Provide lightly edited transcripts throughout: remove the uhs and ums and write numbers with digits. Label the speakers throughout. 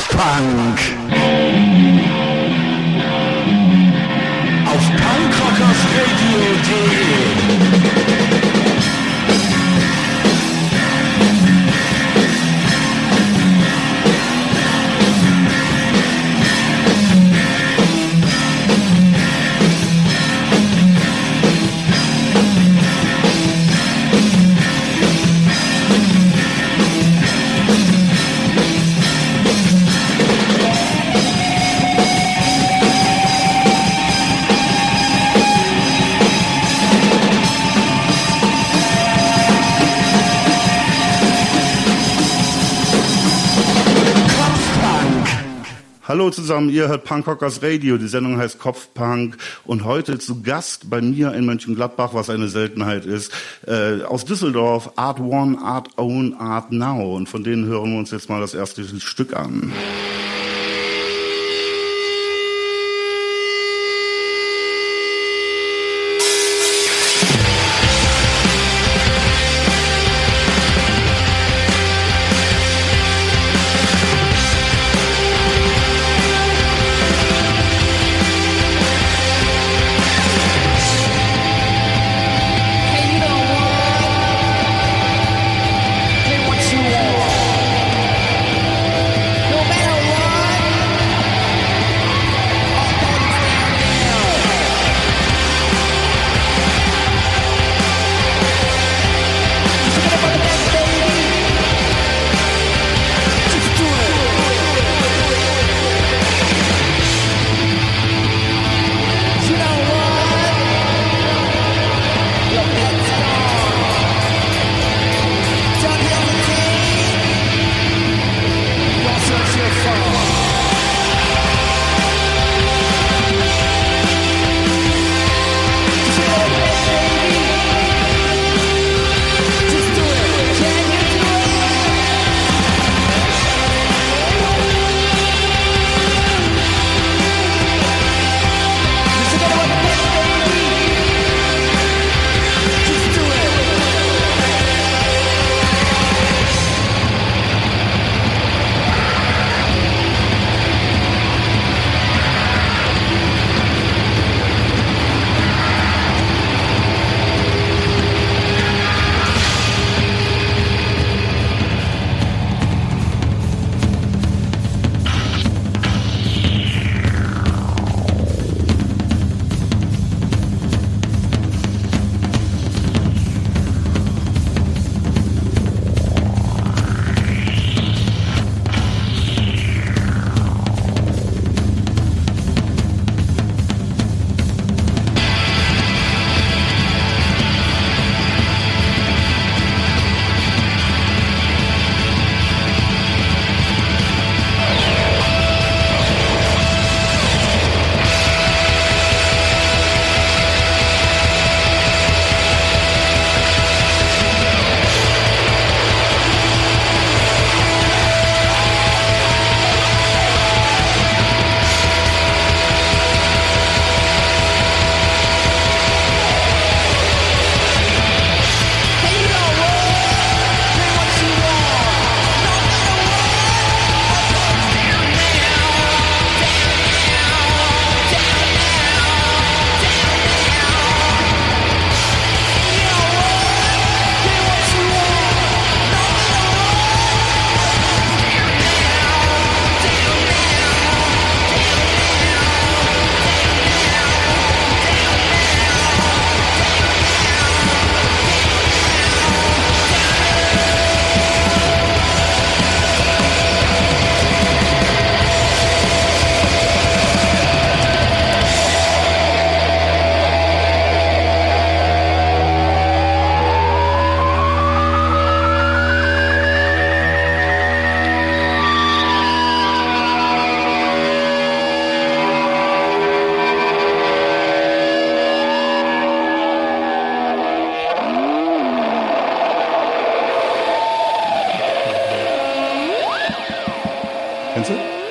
Speaker 1: Kopfpunk. Auf punkrockersradio.de. Hallo zusammen, ihr hört Punkrockers Radio, die Sendung heißt Kopfpunk und heute zu Gast bei mir in Mönchengladbach, was eine Seltenheit ist, aus Düsseldorf, Art One, Art Own, Art Now, und von denen hören wir uns jetzt mal das erste Stück an. Kennst du?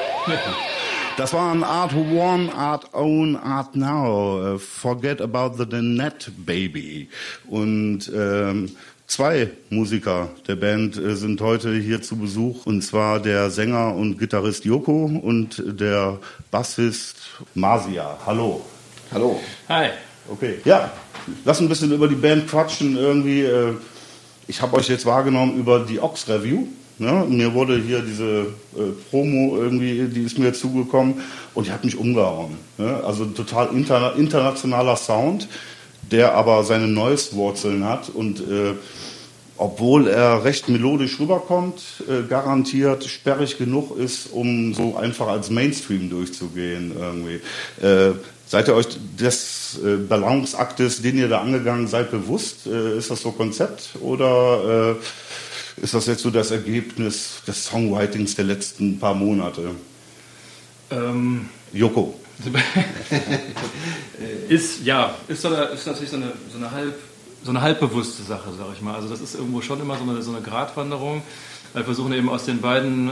Speaker 1: Das waren Art One, Art Own, Art Now. Forget about the net, baby. Und Zwei Musiker der Band sind heute hier zu Besuch, und zwar der Sänger und Gitarrist Joko und der Bassist Masia. Hallo.
Speaker 2: Hallo.
Speaker 3: Hi.
Speaker 1: Okay. Ja, lass ein bisschen über die Band quatschen irgendwie. Ich habe euch jetzt wahrgenommen über die Ox Review. Ne? Mir wurde hier diese Promo irgendwie, die ist mir zugekommen und die hat mich umgehauen. Ne? Also total internationaler Sound, der aber seine Noise-Wurzeln hat und obwohl er recht melodisch rüberkommt, garantiert sperrig genug ist, um so einfach als Mainstream durchzugehen irgendwie. Seid ihr euch des Balanceaktes, den ihr da angegangen seid, bewusst? Ist das so Konzept oder ist das jetzt so das Ergebnis des Songwritings der letzten paar Monate? Joko.
Speaker 3: Ist natürlich so eine halbbewusste Sache, sag ich mal. Also das ist irgendwo schon immer so eine Gratwanderung. Wir versuchen eben aus diesen beiden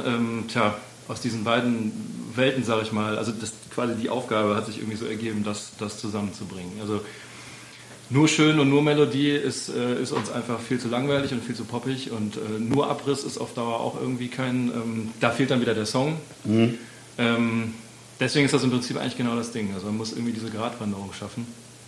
Speaker 3: Welten, sag ich mal, also das quasi die Aufgabe hat sich irgendwie so ergeben, das zusammenzubringen. Also nur schön und nur Melodie ist uns einfach viel zu langweilig und viel zu poppig und nur Abriss ist auf Dauer auch irgendwie da fehlt dann wieder der Song. Mhm. Deswegen ist das im Prinzip eigentlich genau das Ding. Also man muss irgendwie diese Gratwanderung schaffen.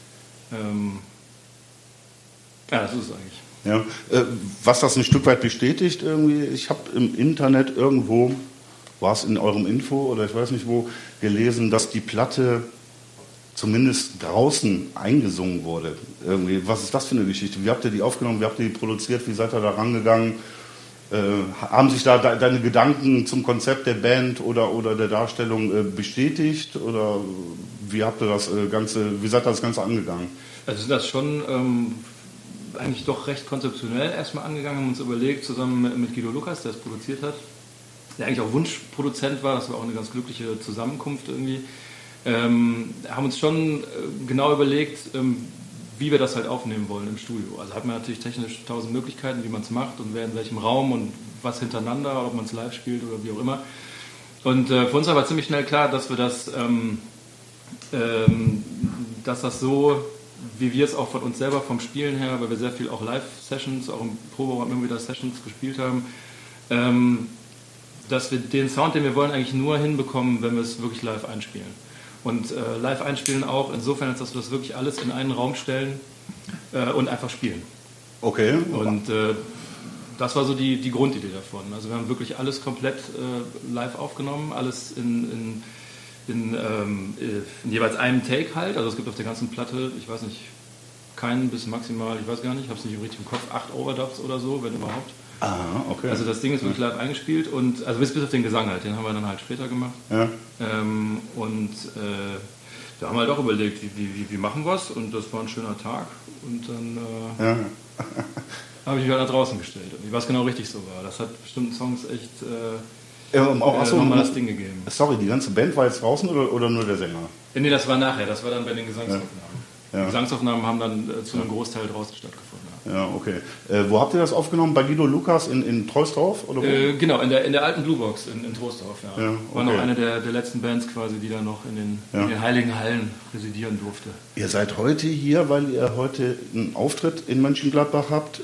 Speaker 3: Ja, das ist es eigentlich.
Speaker 1: Ja, was das ein Stück weit bestätigt irgendwie, ich habe im Internet irgendwo, war es in eurem Info oder ich weiß nicht wo, gelesen, dass die Platte zumindest draußen eingesungen wurde. Irgendwie, was ist das für eine Geschichte? Wie habt ihr die aufgenommen? Wie habt ihr die produziert? Wie seid ihr da rangegangen? Haben sich da deine Gedanken zum Konzept der Band oder der Darstellung bestätigt? Oder wie habt ihr wie seid ihr das Ganze angegangen?
Speaker 3: Also sind das schon eigentlich doch recht konzeptionell erstmal angegangen, haben uns überlegt, zusammen mit Guido Lukas, der es produziert hat, der eigentlich auch Wunschproduzent war, das war auch eine ganz glückliche Zusammenkunft irgendwie, haben uns schon genau überlegt, wie wir das halt aufnehmen wollen im Studio. Also hat man natürlich technisch 1000 Möglichkeiten, wie man es macht und wer in welchem Raum und was hintereinander, ob man es live spielt oder wie auch immer. Und für uns war aber ziemlich schnell klar, dass wir dass das so, wie wir es auch von uns selber vom Spielen her, weil wir sehr viel auch Live-Sessions, auch im Proberaum immer wieder Sessions gespielt haben, dass wir den Sound, den wir wollen, eigentlich nur hinbekommen, wenn wir es wirklich live einspielen. Und live einspielen auch insofern, dass wir das wirklich alles in einen Raum stellen und einfach spielen.
Speaker 1: Okay.
Speaker 3: Und das war so die Grundidee davon. Also wir haben wirklich alles komplett live aufgenommen, alles in jeweils einem Take halt. Also es gibt auf der ganzen Platte, ich weiß nicht, keinen bis maximal, ich weiß gar nicht, ich habe es nicht richtig im Kopf, 8 Overdubs oder so, wenn überhaupt.
Speaker 1: Aha, okay.
Speaker 3: Also das Ding ist wirklich live eingespielt und also bis auf den Gesang halt, den haben wir dann halt später gemacht.
Speaker 1: Ja.
Speaker 3: Wir haben halt auch überlegt, wie machen wir es und das war ein schöner Tag und dann habe ich mich halt nach draußen gestellt. Und was genau richtig so war. Das hat bestimmten Songs echt nochmal das Ding gegeben.
Speaker 1: Sorry, die ganze Band war jetzt draußen oder nur der Sänger?
Speaker 3: Nee, das war nachher, das war dann bei den Gesangsaufnahmen.
Speaker 1: Ja.
Speaker 3: Die Gesangsaufnahmen haben dann zu einem Großteil draußen stattgefunden.
Speaker 1: Ja, okay. Wo habt ihr das aufgenommen? Bei Guido Lukas in Troisdorf? Oder wo?
Speaker 3: Genau, in der alten Bluebox in Troisdorf. Ja.
Speaker 1: Ja, okay.
Speaker 3: War noch eine der letzten Bands quasi, die da noch in den Heiligen Hallen residieren durfte.
Speaker 1: Ihr seid heute hier, weil ihr heute einen Auftritt in Mönchengladbach habt.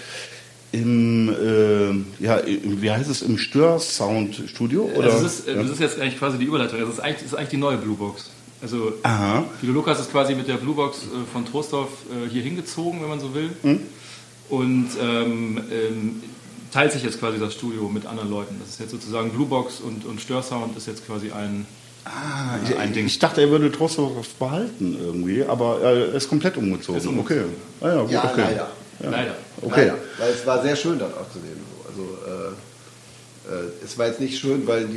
Speaker 1: Wie heißt es, im Störsound-Studio?
Speaker 3: Das ist jetzt eigentlich quasi die Überleitung. Das ist eigentlich die neue Bluebox. Also Guido Lukas ist quasi mit der Bluebox von Troisdorf hier hingezogen, wenn man so will. Mhm. Und teilt sich jetzt quasi das Studio mit anderen Leuten. Das ist jetzt sozusagen Bluebox und Störsound ist jetzt quasi ein Ding. Ich
Speaker 1: dachte, er würde Troisdorf behalten irgendwie, aber er ist komplett umgezogen. Okay.
Speaker 2: Ja,
Speaker 1: okay.
Speaker 2: Leider.
Speaker 1: Okay.
Speaker 2: Leider. Weil es war sehr schön, dort auch zu leben. Also es war jetzt nicht schön, weil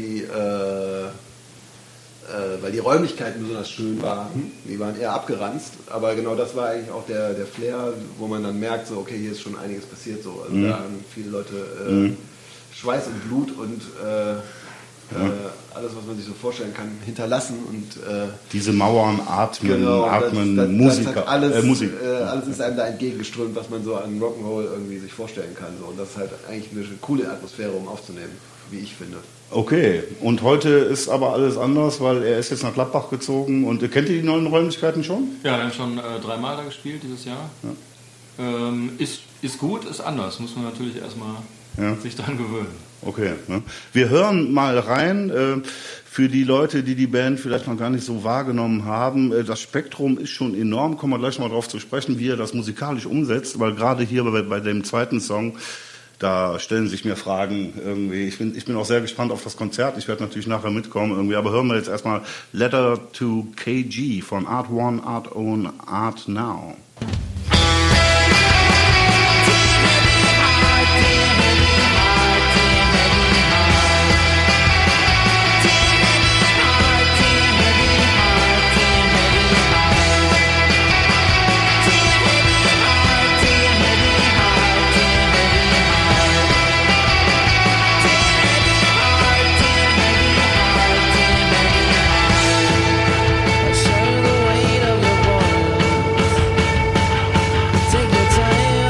Speaker 2: die Räumlichkeiten besonders schön waren. Die waren eher abgeranzt, aber genau das war eigentlich auch der Flair, wo man dann merkt, so okay, hier ist schon einiges passiert. So. Also da haben viele Leute Schweiß und Blut und alles, was man sich so vorstellen kann, hinterlassen. Und
Speaker 1: diese Mauern atmen, Musiker,
Speaker 2: Musik. Alles ist einem da entgegengeströmt, was man so an Rock'n'Roll irgendwie sich vorstellen kann. So. Und das ist halt eigentlich eine coole Atmosphäre, um aufzunehmen, wie ich finde.
Speaker 1: Okay, und heute ist aber alles anders, weil er ist jetzt nach Gladbach gezogen. Und kennt ihr die neuen Räumlichkeiten schon?
Speaker 3: Ja, wir haben schon 3 Mal da gespielt dieses Jahr. Ja. Ist Ist gut, ist anders. Muss man natürlich erstmal sich dran gewöhnen.
Speaker 1: Okay, ne? Wir hören mal rein, für die Leute, die Band vielleicht noch gar nicht so wahrgenommen haben. Das Spektrum ist schon enorm, kommen wir gleich mal drauf zu sprechen, wie er das musikalisch umsetzt, weil gerade hier bei dem zweiten Song, da stellen sich mir Fragen irgendwie. Ich bin auch sehr gespannt auf das Konzert, ich werde natürlich nachher mitkommen irgendwie, aber hören wir jetzt erstmal Letter to KG von Art One, Art Own, Art Now.
Speaker 4: Take your time.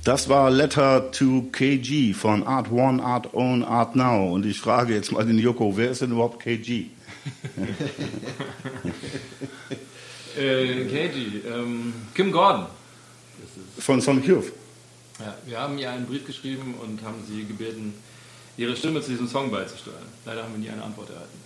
Speaker 1: Das war Letter to KG von Art One, Art Own, Art Now. Und ich frage jetzt mal den Joko, wer ist denn überhaupt KG?
Speaker 3: KG, Kim Gordon.
Speaker 1: Von Sonic Youth.
Speaker 3: Ja, wir haben ihr einen Brief geschrieben und haben sie gebeten, ihre Stimme zu diesem Song beizusteuern. Leider haben wir nie eine Antwort erhalten.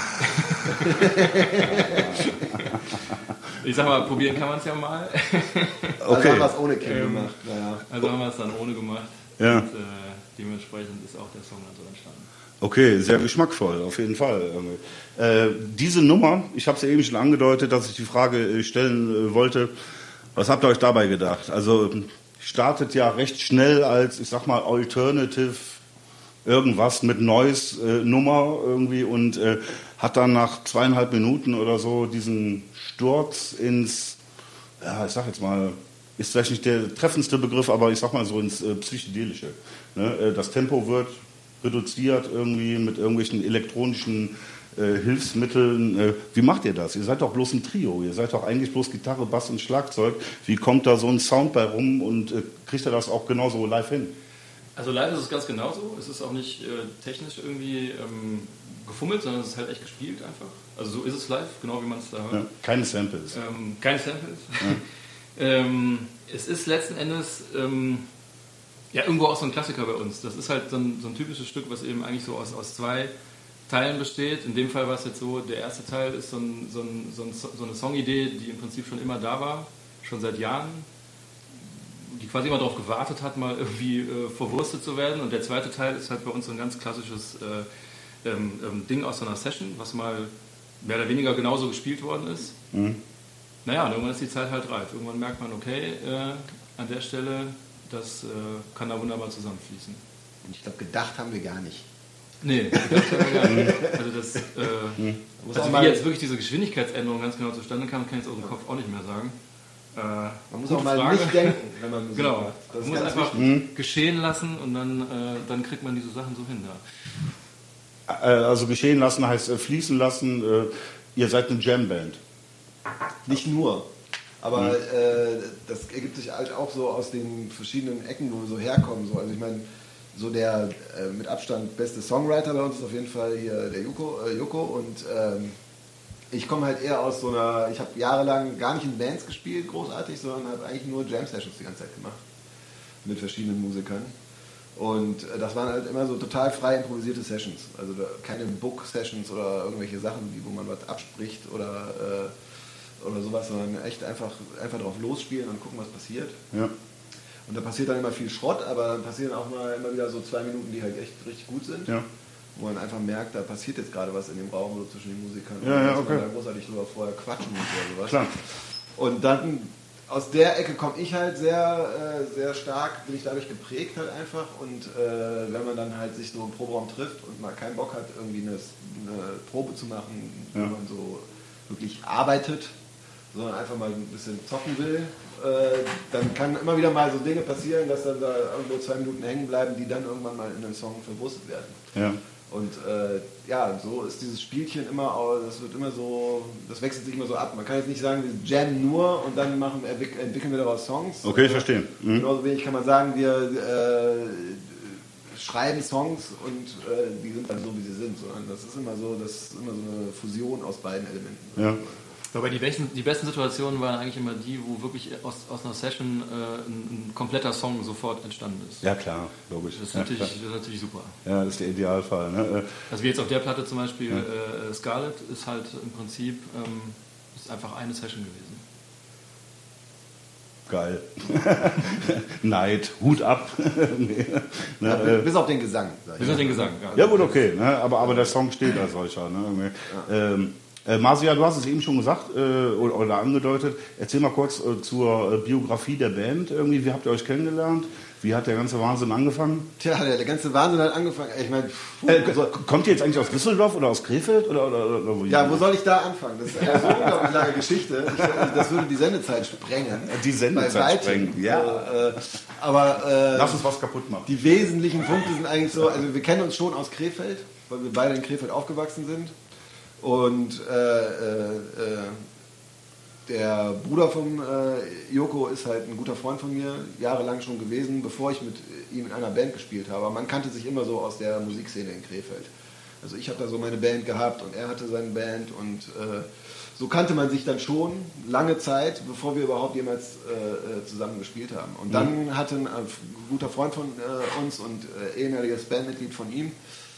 Speaker 3: Ich sag mal, probieren kann man es ja mal.
Speaker 2: Also haben wir es ohne Kim gemacht. Naja.
Speaker 3: Also haben wir es dann ohne gemacht.
Speaker 1: Ja.
Speaker 3: Und dementsprechend ist auch der Song dann so entstanden.
Speaker 1: Okay, sehr geschmackvoll, auf jeden Fall. Diese Nummer, ich habe es ja eben schon angedeutet, dass ich die Frage stellen wollte, was habt ihr euch dabei gedacht? Also startet ja recht schnell als, ich sag mal, Alternative irgendwas mit Noise-Nummer irgendwie und hat dann nach 2,5 Minuten oder so diesen Sturz ins, ja, ich sag jetzt mal, ist vielleicht nicht der treffendste Begriff, aber ich sag mal so ins Psychedelische. Ne? Das Tempo wird reduziert irgendwie mit irgendwelchen elektronischen Hilfsmitteln. Wie macht ihr das? Ihr seid doch bloß ein Trio. Ihr seid doch eigentlich bloß Gitarre, Bass und Schlagzeug. Wie kommt da so ein Sound bei rum und kriegt ihr das auch genauso live hin?
Speaker 3: Also live ist es ganz genauso. Es ist auch nicht technisch irgendwie gefummelt, sondern es ist halt echt gespielt einfach. Also so ist es live, genau wie man es da hört.
Speaker 1: Ja, keine Samples.
Speaker 3: Keine Samples. Ja. Es ist letzten Endes ja irgendwo auch so ein Klassiker bei uns. Das ist halt so ein typisches Stück, was eben eigentlich so aus 2 Teilen besteht. In dem Fall war es jetzt so, der erste Teil ist so eine Songidee, die im Prinzip schon immer da war, schon seit Jahren, die quasi immer darauf gewartet hat, mal irgendwie verwurstet zu werden. Und der zweite Teil ist halt bei uns so ein ganz klassisches Ding aus so einer Session, was mal mehr oder weniger genauso gespielt worden ist. Mhm. Naja, und irgendwann ist die Zeit halt reif. Irgendwann merkt man, okay, an der Stelle, das kann da wunderbar zusammenfließen.
Speaker 2: Und ich glaube, gedacht haben wir gar nicht.
Speaker 3: Nee, gedacht haben wir gar nicht. Also das, also wie jetzt wirklich diese Geschwindigkeitsänderung ganz genau zustande kam, kann ich jetzt aus dem Kopf auch nicht mehr sagen.
Speaker 2: Man muss auch mal nicht denken, wenn man Musik
Speaker 3: macht.
Speaker 2: Das
Speaker 3: man muss einfach geschehen lassen und dann kriegt man diese Sachen so hin. Ja.
Speaker 1: Also geschehen lassen heißt fließen lassen. Ihr seid eine Jamband.
Speaker 2: Nicht nur. Aber das ergibt sich halt auch so aus den verschiedenen Ecken, wo wir so herkommen. So. Also ich meine, so der mit Abstand beste Songwriter bei uns ist auf jeden Fall hier der Joko. Und ich komme halt eher aus so einer, ich habe jahrelang gar nicht in Bands gespielt, großartig, sondern habe eigentlich nur Jam-Sessions die ganze Zeit gemacht. Mit verschiedenen Musikern. Und das waren halt immer so total frei improvisierte Sessions. Also keine Book-Sessions oder irgendwelche Sachen, wo man was abspricht oder sowas, sondern echt einfach drauf losspielen und gucken, was passiert. Ja. Und da passiert dann immer viel Schrott, aber dann passieren auch mal immer wieder so 2 Minuten, die halt echt richtig gut sind. Ja. Wo man einfach merkt, da passiert jetzt gerade was in dem Raum so zwischen den Musikern.
Speaker 1: Ja,
Speaker 2: und
Speaker 1: okay.
Speaker 2: man da großartig drüber vorher quatschen und sowas.
Speaker 1: Klar.
Speaker 2: Und dann aus der Ecke komme ich halt sehr stark, bin ich dadurch geprägt halt einfach. Und wenn man dann halt sich so im Proberaum trifft und mal keinen Bock hat, irgendwie eine Probe zu machen, wo man so wirklich arbeitet, sondern einfach mal ein bisschen zocken will, dann kann immer wieder mal so Dinge passieren, dass dann da irgendwo 2 Minuten hängen bleiben, die dann irgendwann mal in einem Song verwurstet werden. Ja. Und so ist dieses Spielchen immer, das wechselt sich immer so ab. Man kann jetzt nicht sagen, wir jammen nur und dann entwickeln wir daraus Songs.
Speaker 1: Okay, ich verstehe.
Speaker 2: Genauso wenig kann man sagen, wir schreiben Songs und die sind dann so, wie sie sind. Sondern das ist immer so eine Fusion aus beiden Elementen.
Speaker 3: Ja. Aber die besten Situationen waren eigentlich immer die, wo wirklich aus einer Session ein kompletter Song sofort entstanden ist.
Speaker 1: Ja klar, logisch.
Speaker 3: Das ist natürlich super.
Speaker 1: Ja, das ist der Idealfall. Ne?
Speaker 3: Also wie jetzt auf der Platte zum Beispiel, Scarlet ist halt im Prinzip ist einfach eine Session gewesen.
Speaker 1: Geil. Neid, Hut ab.
Speaker 2: Nee, ne, bis auf den Gesang.
Speaker 3: Bis auf den Gesang,
Speaker 1: ja. Ja gut, okay. Ne? Aber der Song steht als solcher. Ne? Ja. Marcia, du hast es eben schon gesagt oder angedeutet. Erzähl mal kurz zur Biografie der Band. Irgendwie, wie habt ihr euch kennengelernt? Wie hat der ganze Wahnsinn angefangen?
Speaker 2: Tja, der ganze Wahnsinn hat angefangen. Ich meine,
Speaker 1: kommt ihr jetzt eigentlich aus Düsseldorf oder aus Krefeld? Oder wo?
Speaker 2: Ja, wo soll ich da anfangen? Das ist eine so unglaublich lange Geschichte. Das würde die Sendezeit sprengen.
Speaker 1: Die Sendezeit sprengen, ja.
Speaker 2: Aber
Speaker 1: lass uns was kaputt machen.
Speaker 2: Die wesentlichen Punkte sind eigentlich so, also wir kennen uns schon aus Krefeld, weil wir beide in Krefeld aufgewachsen sind. Und der Bruder von Joko ist halt ein guter Freund von mir, jahrelang schon gewesen, bevor ich mit ihm in einer Band gespielt habe. Man kannte sich immer so aus der Musikszene in Krefeld. Also ich habe da so meine Band gehabt und er hatte seine Band und so kannte man sich dann schon lange Zeit, bevor wir überhaupt jemals zusammen gespielt haben. Und dann hatte ein guter Freund von uns und ehemaliges Bandmitglied von ihm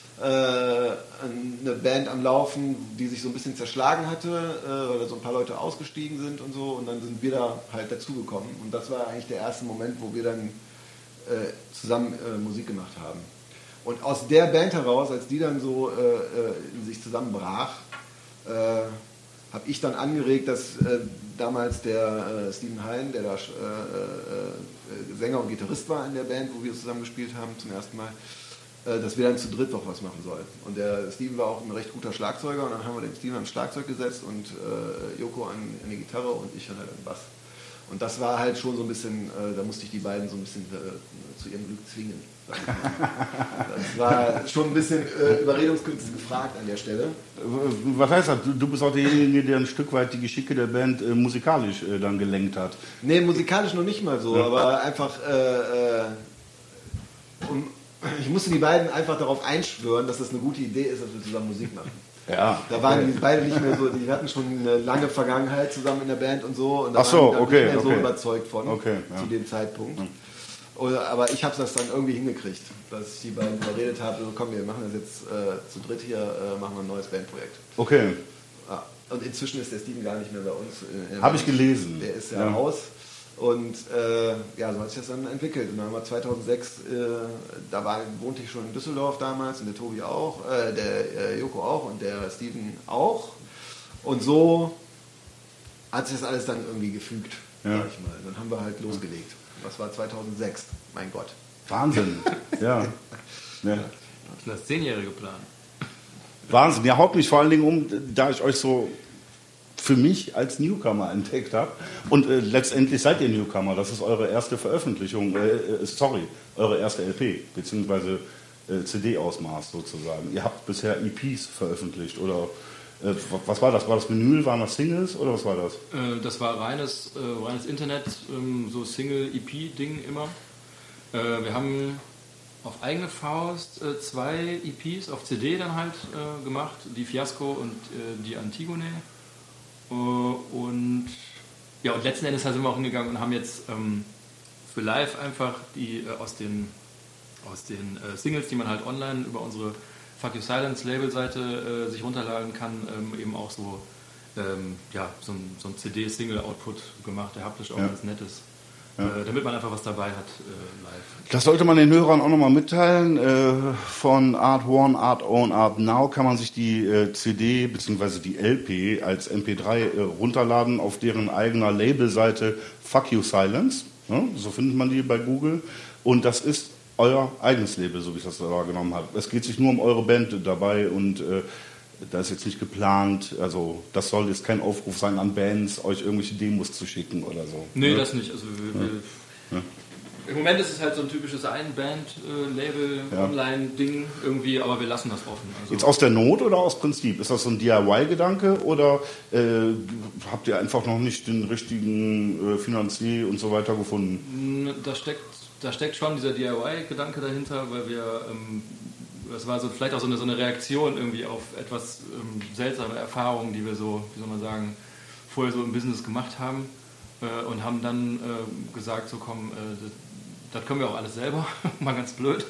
Speaker 2: eine Band am Laufen, die sich so ein bisschen zerschlagen hatte, weil da so ein paar Leute ausgestiegen sind und so, und dann sind wir da halt dazugekommen. Und das war eigentlich der erste Moment, wo wir dann zusammen Musik gemacht haben. Und aus der Band heraus, als die dann so in sich zusammenbrach, habe ich dann angeregt, dass damals der Steven Hein, der da Sänger und Gitarrist war in der Band, wo wir zusammen gespielt haben zum ersten Mal, dass wir dann zu dritt noch was machen sollen. Und der Steven war auch ein recht guter Schlagzeuger, und dann haben wir den Steven ans Schlagzeug gesetzt und Joko an die Gitarre und ich dann halt an den Bass. Und das war halt schon so ein bisschen, da musste ich die beiden so ein bisschen zu ihrem Glück zwingen. Das war schon ein bisschen Überredungskünste gefragt an der Stelle.
Speaker 1: Was heißt das? Du bist auch derjenige, der ein Stück weit die Geschicke der Band musikalisch dann gelenkt hat.
Speaker 2: Nee, musikalisch noch nicht mal so, ja. Aber einfach ich musste die beiden einfach darauf einschwören, dass das eine gute Idee ist, dass wir zusammen Musik machen.
Speaker 1: Ja,
Speaker 2: da waren die beide nicht mehr so, die hatten schon eine lange Vergangenheit zusammen in der Band und so, und da
Speaker 1: waren die
Speaker 2: nicht mehr so überzeugt von zu dem Zeitpunkt. Aber ich habe das dann irgendwie hingekriegt, dass ich die beiden überredet habe, so, komm, wir machen das jetzt zu dritt hier, machen wir ein neues Bandprojekt.
Speaker 1: Okay.
Speaker 2: Ja. Und inzwischen ist der Steven gar nicht mehr bei uns.
Speaker 1: Habe ich gelesen.
Speaker 2: Der ist ja raus. Und ja, so hat sich das dann entwickelt. Und dann haben wir 2006, wohnte ich schon in Düsseldorf damals, und der Tobi auch, der Joko auch und der Steven auch. Und so hat sich das alles dann irgendwie gefügt, sag ich mal. Dann haben wir halt losgelegt. Das war 2006, mein Gott.
Speaker 1: Wahnsinn, ja.
Speaker 3: Das ist das 10-jährige Plan.
Speaker 1: Wahnsinn, ja, haut mich vor allen Dingen um, da ich euch so für mich als Newcomer entdeckt habe. Und letztendlich seid ihr Newcomer, das ist eure erste Veröffentlichung, eure erste LP, beziehungsweise CD-Ausmaß sozusagen. Ihr habt bisher EPs veröffentlicht, oder was war das? War das Vinyl, waren das Singles, oder was war das?
Speaker 3: Das war reines Internet, so Single-EP-Ding immer. Wir haben auf eigene Faust 2 EPs auf CD dann halt gemacht, die Fiasco und die Antigone. Und letzten Endes sind wir auch hingegangen und haben jetzt für live einfach die aus den Singles, die man halt online über unsere Fuck You Silence Labelseite sich runterladen kann, eben auch so ein CD-Single-Output gemacht, der haptisch auch ganz nett ist. Damit man einfach was dabei hat live.
Speaker 1: Das sollte man den Hörern auch nochmal mitteilen. Von Art One, Art Own, Art Now kann man sich die CD bzw. die LP als MP3 runterladen auf deren eigener Labelseite Fuck You Silence. Ja, so findet man die bei Google. Und das ist euer eigenes Label, so wie ich das da genommen habe. Es geht sich nur um eure Band dabei, und da ist jetzt nicht geplant, also das soll jetzt kein Aufruf sein an Bands, euch irgendwelche Demos zu schicken oder so.
Speaker 3: Nee, das nicht. Also im Moment ist es halt so ein typisches Ein-Band-Label, Online-Ding irgendwie, aber wir lassen das offen. Also
Speaker 1: jetzt aus der Not oder aus Prinzip? Ist das so ein DIY-Gedanke, oder habt ihr einfach noch nicht den richtigen Finanzier und so weiter gefunden?
Speaker 3: Da steckt schon dieser DIY-Gedanke dahinter, weil wir das war so vielleicht auch so eine Reaktion irgendwie auf etwas seltsame Erfahrungen, die wir so, wie soll man sagen, vorher so im Business gemacht haben, und haben dann gesagt, so komm, das können wir auch alles selber, mal ganz blöd.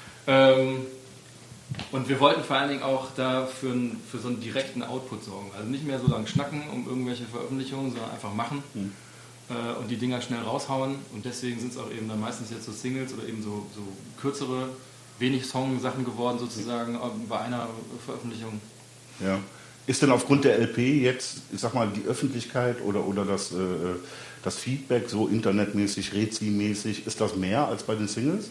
Speaker 3: Und wir wollten vor allen Dingen auch da für so einen direkten Output sorgen. Also nicht mehr so lange schnacken um irgendwelche Veröffentlichungen, sondern einfach machen und die Dinger schnell raushauen. Und deswegen sind es auch eben dann meistens jetzt so Singles oder eben so kürzere, wenig Song-Sachen geworden sozusagen bei einer Veröffentlichung.
Speaker 1: Ja. Ist denn aufgrund der LP jetzt, ich sag mal, die Öffentlichkeit oder das Feedback so internetmäßig, Rezi-mäßig, ist das mehr als bei den Singles?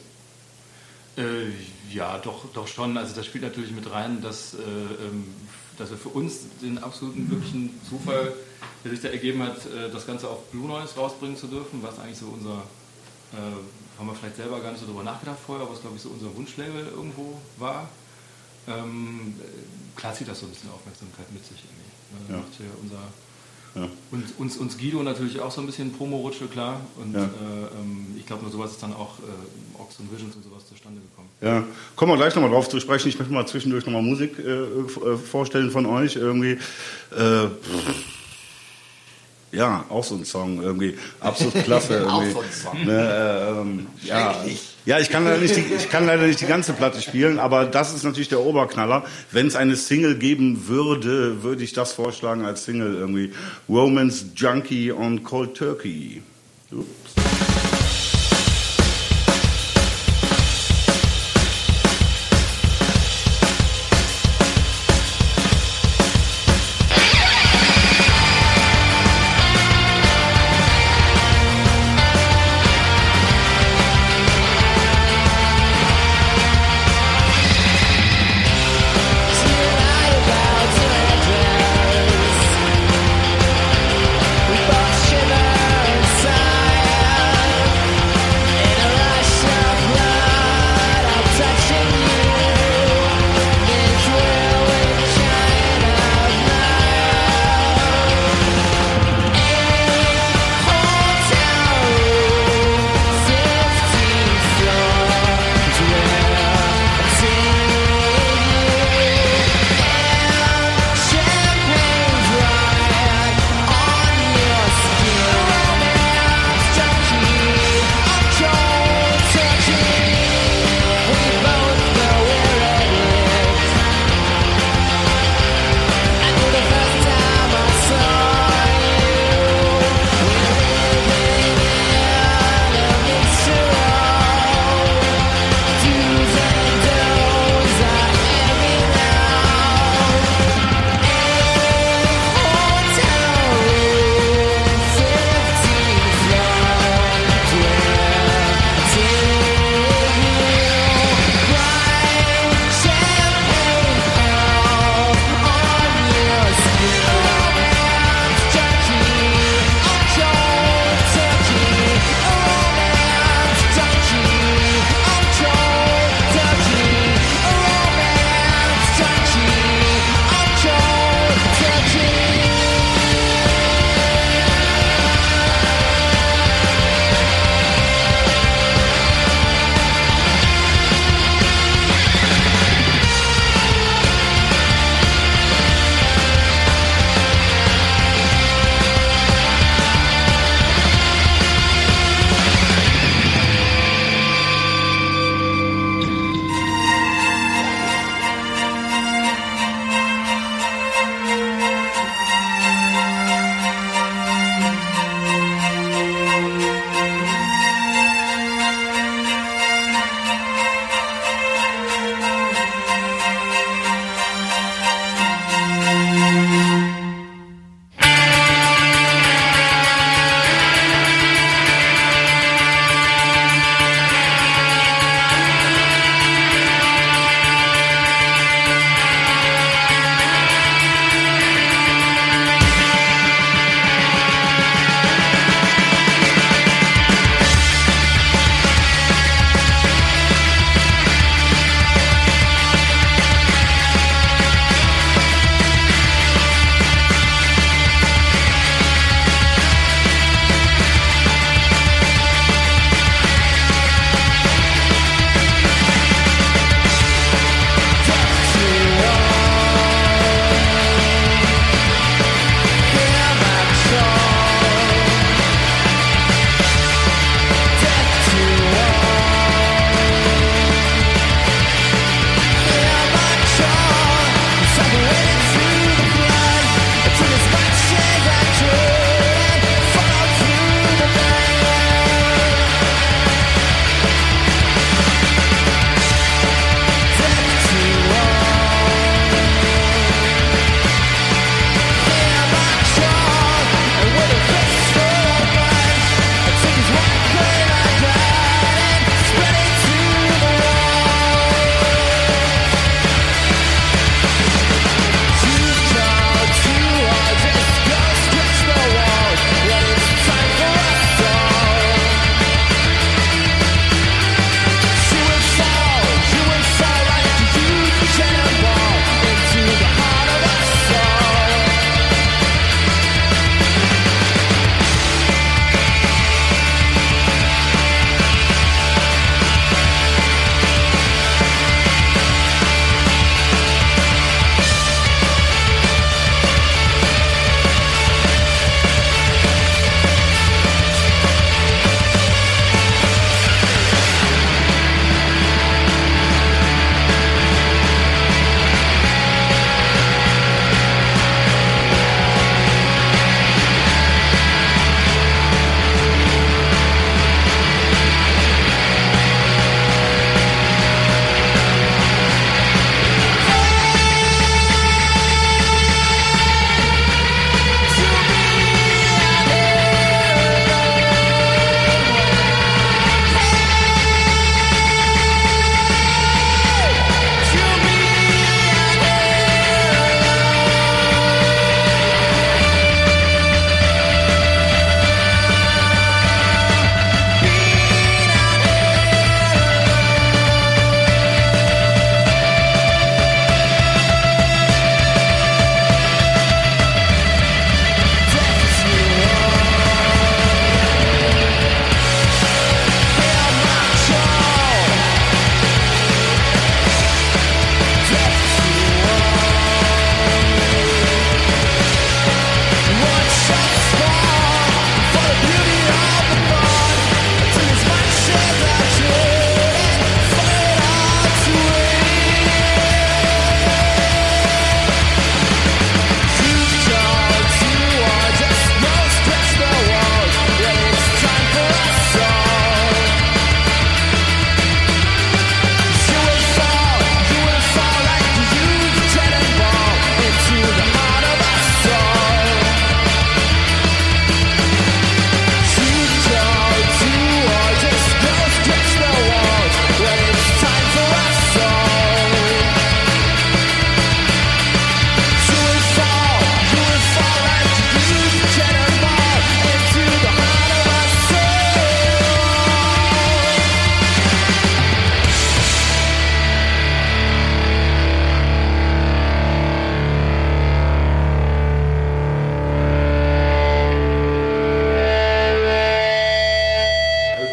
Speaker 3: Ja, doch schon. Also das spielt natürlich mit rein, dass wir für uns den absoluten glücklichen Zufall, der sich da ergeben hat, das Ganze auf Blue Noise rausbringen zu dürfen, was eigentlich so unser haben wir vielleicht selber gar nicht so drüber nachgedacht vorher, aber es glaube ich so unser Wunschlabel irgendwo war. Klar zieht das so ein bisschen Aufmerksamkeit mit sich irgendwie. Macht hier
Speaker 1: Ja.
Speaker 3: Und uns Guido natürlich auch so ein bisschen Promo-Rutsche, klar. Und
Speaker 1: Ja.
Speaker 3: ich glaube, nur sowas ist dann auch Ox und Visions und sowas zustande gekommen.
Speaker 1: Ja, kommen wir gleich nochmal drauf zu sprechen. Ich möchte mal zwischendurch nochmal Musik vorstellen von euch irgendwie. Ja, auch so ein Song irgendwie. Absolut klasse irgendwie.
Speaker 2: Auch so ein Song.
Speaker 1: Ja, ich kann leider nicht die ganze Platte spielen, aber das ist natürlich der Oberknaller. Wenn es eine Single geben würde, würde ich das vorschlagen als Single irgendwie. Romance Junkie on Cold Turkey. Ups.
Speaker 4: We both shiver inside.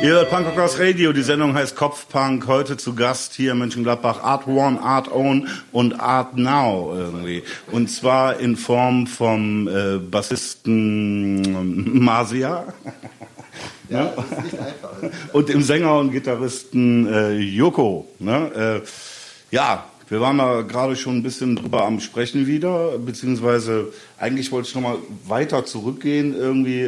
Speaker 1: Ihr hört Punkrockers Radio, die Sendung heißt Kopfpunk, heute zu Gast hier in Mönchengladbach Art One, Art Own und Art Now irgendwie. Und zwar in Form vom Bassisten Marcia.
Speaker 2: Ja, das ist nicht einfach.
Speaker 1: Und dem Sänger und Gitarristen Joko. Ne? Ja, wir waren da gerade schon ein bisschen drüber am Sprechen wieder, beziehungsweise eigentlich wollte ich nochmal weiter zurückgehen, irgendwie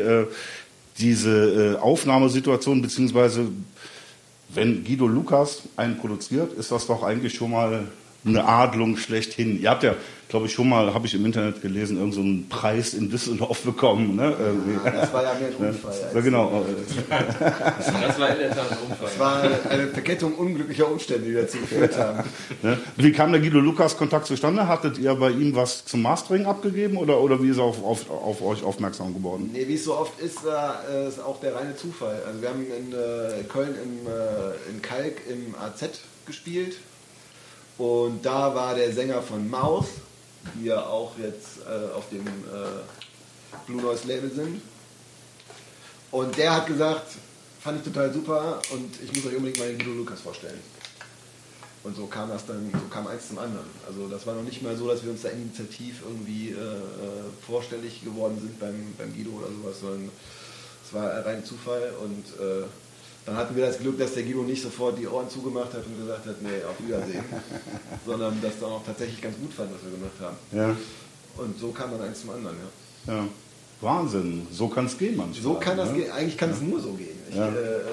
Speaker 1: diese Aufnahmesituation, beziehungsweise wenn Guido Lukas einen produziert, ist das doch eigentlich schon mal eine Adlung schlechthin. Ihr habt ja, glaube ich, schon mal, habe ich im Internet gelesen, irgend so einen Preis in Düsseldorf bekommen. Ne?
Speaker 2: Ja, das war ja mehr ein Unfall.
Speaker 1: Ja, genau.
Speaker 3: Das war in der Tat ein Unfall.
Speaker 2: Das war eine Verkettung unglücklicher Umstände, die dazu geführt haben.
Speaker 1: Ne? Wie kam der Guido Lukas Kontakt zustande? Hattet ihr bei ihm was zum Mastering abgegeben oder wie ist er auf euch aufmerksam geworden?
Speaker 2: Nee, wie es so oft ist, ist auch der reine Zufall. Also wir haben in Köln in Kalk im AZ gespielt. Und da war der Sänger von Maus, die ja auch jetzt auf dem Blue Noise Label sind. Und der hat gesagt, fand ich total super und ich muss euch unbedingt mal den Guido Lukas vorstellen. Und so kam eins zum anderen. Also das war noch nicht mal so, dass wir uns da initiativ irgendwie vorstellig geworden sind beim Guido oder sowas, sondern es war rein Zufall und dann hatten wir das Glück, dass der Guido nicht sofort die Ohren zugemacht hat und gesagt hat, nee, auf Wiedersehen, sondern das dann auch tatsächlich ganz gut fand, was wir gemacht haben.
Speaker 1: Ja.
Speaker 2: Und so kam dann eins zum anderen. Ja.
Speaker 1: Ja. Wahnsinn, so kann es gehen manchmal.
Speaker 2: So kann das
Speaker 1: ne?
Speaker 2: gehen, eigentlich kann es nur so gehen.
Speaker 1: Ja.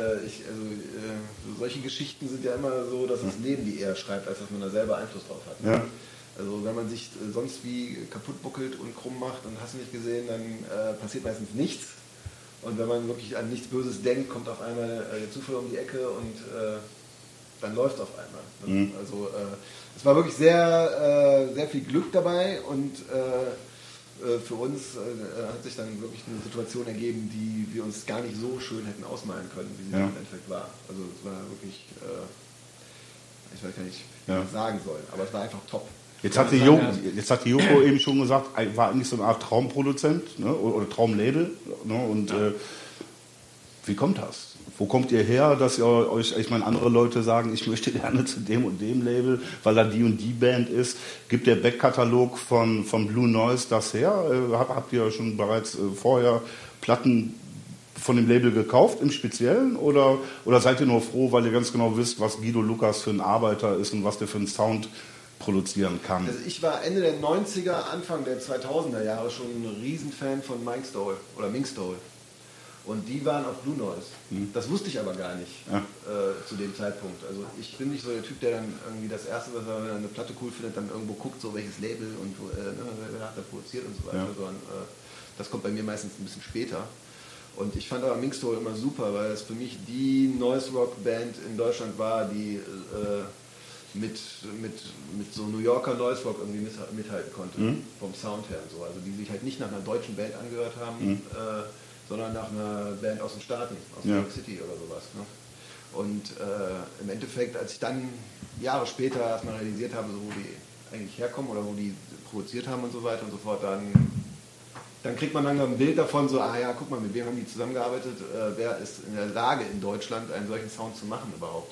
Speaker 2: Solche Geschichten sind ja immer so, dass das Leben die eher schreibt, als dass man da selber Einfluss drauf hat.
Speaker 1: Ja.
Speaker 2: Also wenn man sich sonst wie kaputt buckelt und krumm macht und hast du nicht gesehen, dann passiert meistens nichts. Und wenn man wirklich an nichts Böses denkt, kommt auf einmal der Zufall um die Ecke und dann läuft es auf einmal.
Speaker 1: Mhm.
Speaker 2: Also es war wirklich sehr, sehr viel Glück dabei und für uns hat sich dann wirklich eine Situation ergeben, die wir uns gar nicht so schön hätten ausmalen können, wie sie dann im Endeffekt war. Also es war wirklich, ich weiß gar nicht, wie ich das sagen soll, aber es war einfach top.
Speaker 1: Jetzt hat die Joko eben schon gesagt, war eigentlich so eine Art Traumproduzent, ne, oder Traumlabel. Ne, und wie kommt das? Wo kommt ihr her, dass ihr euch, ich meine, andere Leute sagen, ich möchte gerne zu dem und dem Label, weil da die und die Band ist. Gibt der Backkatalog von Blue Noise das her? Habt ihr schon bereits vorher Platten von dem Label gekauft im Speziellen? Oder seid ihr nur froh, weil ihr ganz genau wisst, was Guido Lukas für ein Arbeiter ist und was der für einen Sound produzieren kann?
Speaker 2: Also ich war Ende der 90er, Anfang der 2000er Jahre schon ein Riesenfan von Mink Stole. Und die waren auf Blue Noise. Das wusste ich aber gar nicht zu dem Zeitpunkt. Also ich bin nicht so der Typ, der dann irgendwie das Erste, was er, wenn er eine Platte cool findet, dann irgendwo guckt, so welches Label und wer hat da produziert und so weiter. Ja. Sondern das kommt bei mir meistens ein bisschen später. Und ich fand aber Mink Stole immer super, weil es für mich die Noise Rock Band in Deutschland war, die mit so New Yorker Noise Rock irgendwie mithalten konnte, vom Sound her und so. Also die sich halt nicht nach einer deutschen Band angehört haben, sondern nach einer Band aus den Staaten, aus New York City oder sowas. Ne? Und im Endeffekt, als ich dann Jahre später erstmal realisiert habe, so, wo die eigentlich herkommen oder wo die produziert haben und so weiter und so fort, dann kriegt man langsam ein Bild davon, so, guck mal, mit wem haben die zusammengearbeitet, wer ist in der Lage in Deutschland einen solchen Sound zu machen überhaupt.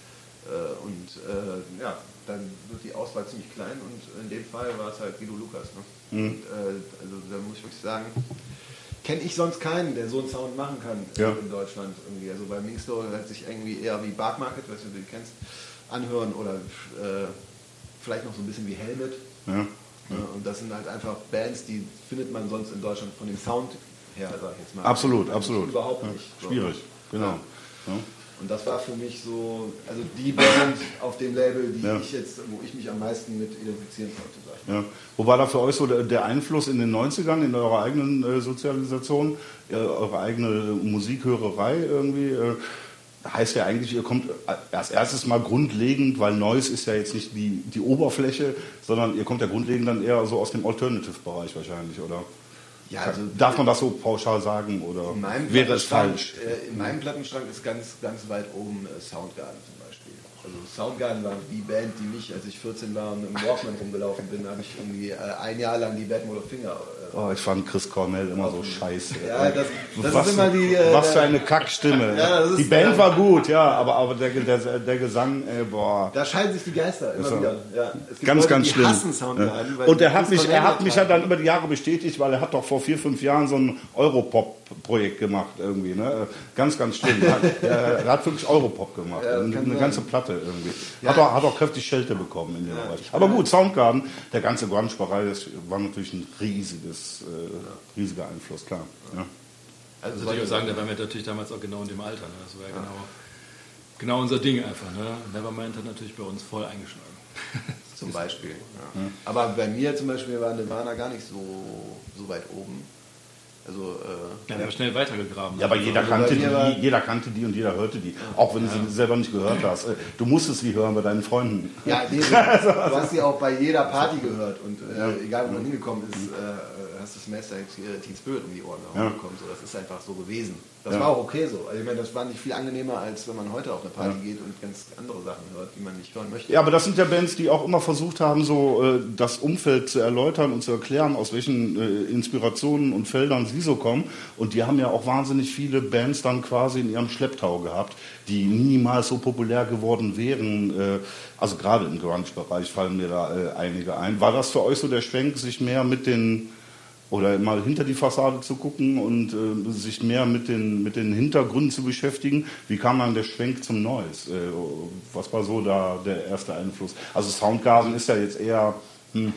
Speaker 2: Dann wird die Auswahl ziemlich klein und in dem Fall war es halt Guido Lukas. Ne? Und, also da muss ich wirklich sagen, kenne ich sonst keinen, der so einen Sound machen kann in Deutschland irgendwie. Also bei Mink Stole hört sich irgendwie eher wie Bark Market, was du den kennst, anhören oder vielleicht noch so ein bisschen wie Helmet. Ja. Und das sind halt einfach Bands, die findet man sonst in Deutschland von dem Sound her, sag ich jetzt mal.
Speaker 1: Absolut.
Speaker 2: Überhaupt nicht. So.
Speaker 1: Schwierig, genau. Ja.
Speaker 2: Und das war für mich so, also die Band auf dem Label, wo ich mich am meisten mit identifizieren konnte. Sag ich.
Speaker 1: Ja. Wo war da für euch so der Einfluss in den 90ern, in eurer eigenen Sozialisation, eure eigene Musikhörerei irgendwie? Heißt ja eigentlich, ihr kommt als erstes mal grundlegend, weil Noise ist ja jetzt nicht die Oberfläche, sondern ihr kommt ja grundlegend dann eher so aus dem Alternative-Bereich wahrscheinlich, oder? Ja, also darf man das so pauschal sagen oder wäre es falsch?
Speaker 2: In meinem Plattenschrank ist ganz, ganz weit oben Soundgarden zum Beispiel. Also Soundgarden war die Band, die mich, als ich 14 war und im Walkman rumgelaufen bin, habe ich irgendwie ein Jahr lang die Bad Motor Finger.
Speaker 1: Ich fand Chris Cornell immer so scheiße.
Speaker 2: Ja, das
Speaker 1: was,
Speaker 2: ist immer die...
Speaker 1: was für eine Kackstimme.
Speaker 2: Ja,
Speaker 1: die Band war gut, ja, aber der Gesang, boah.
Speaker 2: Da scheiden sich die Geister immer wieder. Ja, es gibt
Speaker 1: ganz,
Speaker 2: Leute,
Speaker 1: ganz
Speaker 2: die
Speaker 1: schlimm.
Speaker 2: hassen Soundgarden,
Speaker 1: Und er hat mich ja dann über die Jahre bestätigt, weil er hat doch vor 4-5 Jahren so ein Europop-Projekt gemacht irgendwie. Ne? Ganz, ganz schlimm. Er hat wirklich Europop gemacht. Eine ganze Platte irgendwie. Ja. Hat auch kräftig Schelte bekommen in dem Bereich. Aber gut, Soundgarden, der ganze Grunge-Bereich war natürlich ein riesiger Einfluss, klar. Ja.
Speaker 3: Also würde ich auch sagen, da waren wir natürlich damals auch genau in dem Alter. Ne? Das war ja genau unser Ding einfach. Ne? Nevermind hat natürlich bei uns voll eingeschlagen.
Speaker 2: Zum Beispiel. Ja. Aber bei mir zum Beispiel war Nirvana gar nicht so weit oben. Also,
Speaker 3: wir haben schnell weitergegraben.
Speaker 1: Ja, aber jeder kannte die und jeder hörte die. Auch wenn du sie selber nicht gehört hast. Du musstest sie hören bei deinen Freunden.
Speaker 2: Ja, du hast sie auch bei jeder Party gehört. Und egal, wo man hingekommen ist, hast du das Master Teen Spirit um die Ohren bekommen. So, das ist einfach so gewesen. Das war auch okay so. Also ich meine, das war nicht viel angenehmer, als wenn man heute auf eine Party geht und ganz andere Sachen hört, die man nicht hören möchte.
Speaker 1: Ja, aber das sind ja Bands, die auch immer versucht haben, so das Umfeld zu erläutern und zu erklären, aus welchen Inspirationen und Feldern sie so kommen. Und die haben ja auch wahnsinnig viele Bands dann quasi in ihrem Schlepptau gehabt, die niemals so populär geworden wären. Also gerade im Grunge-Bereich fallen mir da einige ein. War das für euch so der Schwenk, sich mehr mit den oder mal hinter die Fassade zu gucken und sich mehr mit den Hintergründen zu beschäftigen? Wie kam dann der Schwenk zum Noise? Was war so da der erste Einfluss? Also Soundgarden ist ja jetzt eher...
Speaker 3: Ja,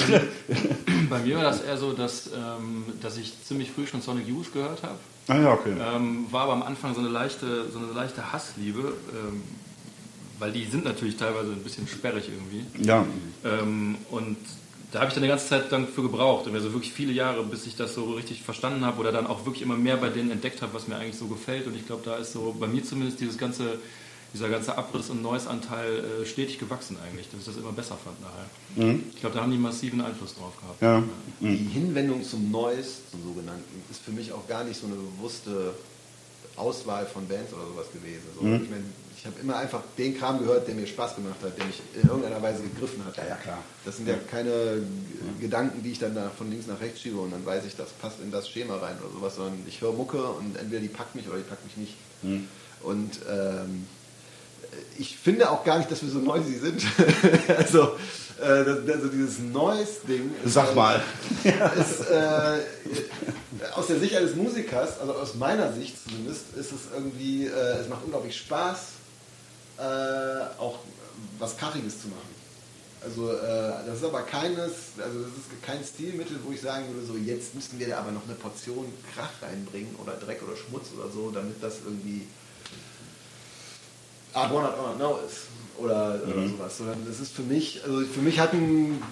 Speaker 3: bei mir war das eher so, dass ich ziemlich früh schon Sonic Youth gehört habe.
Speaker 1: Ah ja, okay.
Speaker 3: War aber am Anfang so eine leichte Hassliebe, weil die sind natürlich teilweise ein bisschen sperrig irgendwie.
Speaker 1: Ja.
Speaker 3: Und da habe ich dann eine ganze Zeit lang für gebraucht, und also wirklich viele Jahre, bis ich das so richtig verstanden habe oder dann auch wirklich immer mehr bei denen entdeckt habe, was mir eigentlich so gefällt. Und ich glaube, da ist so bei mir zumindest dieser ganze Abriss- und Noise-Anteil stetig gewachsen eigentlich, dass ich das immer besser fand nachher. Ich glaube, da haben die massiven Einfluss drauf gehabt.
Speaker 1: Ja.
Speaker 2: Die Hinwendung zum Noise, zum sogenannten, ist für mich auch gar nicht so eine bewusste Auswahl von Bands oder sowas gewesen. So, ich meine, ich habe immer einfach den Kram gehört, der mir Spaß gemacht hat, der mich in irgendeiner Weise gegriffen hat.
Speaker 1: Ja, klar.
Speaker 2: Das sind ja keine Gedanken, die ich dann von links nach rechts schiebe und dann weiß ich, das passt in das Schema rein oder sowas, sondern ich höre Mucke und entweder die packt mich oder die packt mich nicht. Und ich finde auch gar nicht, dass wir so noisy sind. also dieses Noise-Ding
Speaker 1: Sag mal.
Speaker 2: Ist, aus der Sicht eines Musikers, also aus meiner Sicht zumindest, ist es irgendwie, es macht unglaublich Spaß, auch was Krachiges zu machen. Also das ist aber das ist kein Stilmittel, wo ich sagen würde, so jetzt müssten wir da aber noch eine Portion Krach reinbringen oder Dreck oder Schmutz oder so, damit das irgendwie Art 100 Know ist oder sowas. Sondern das ist für mich hatten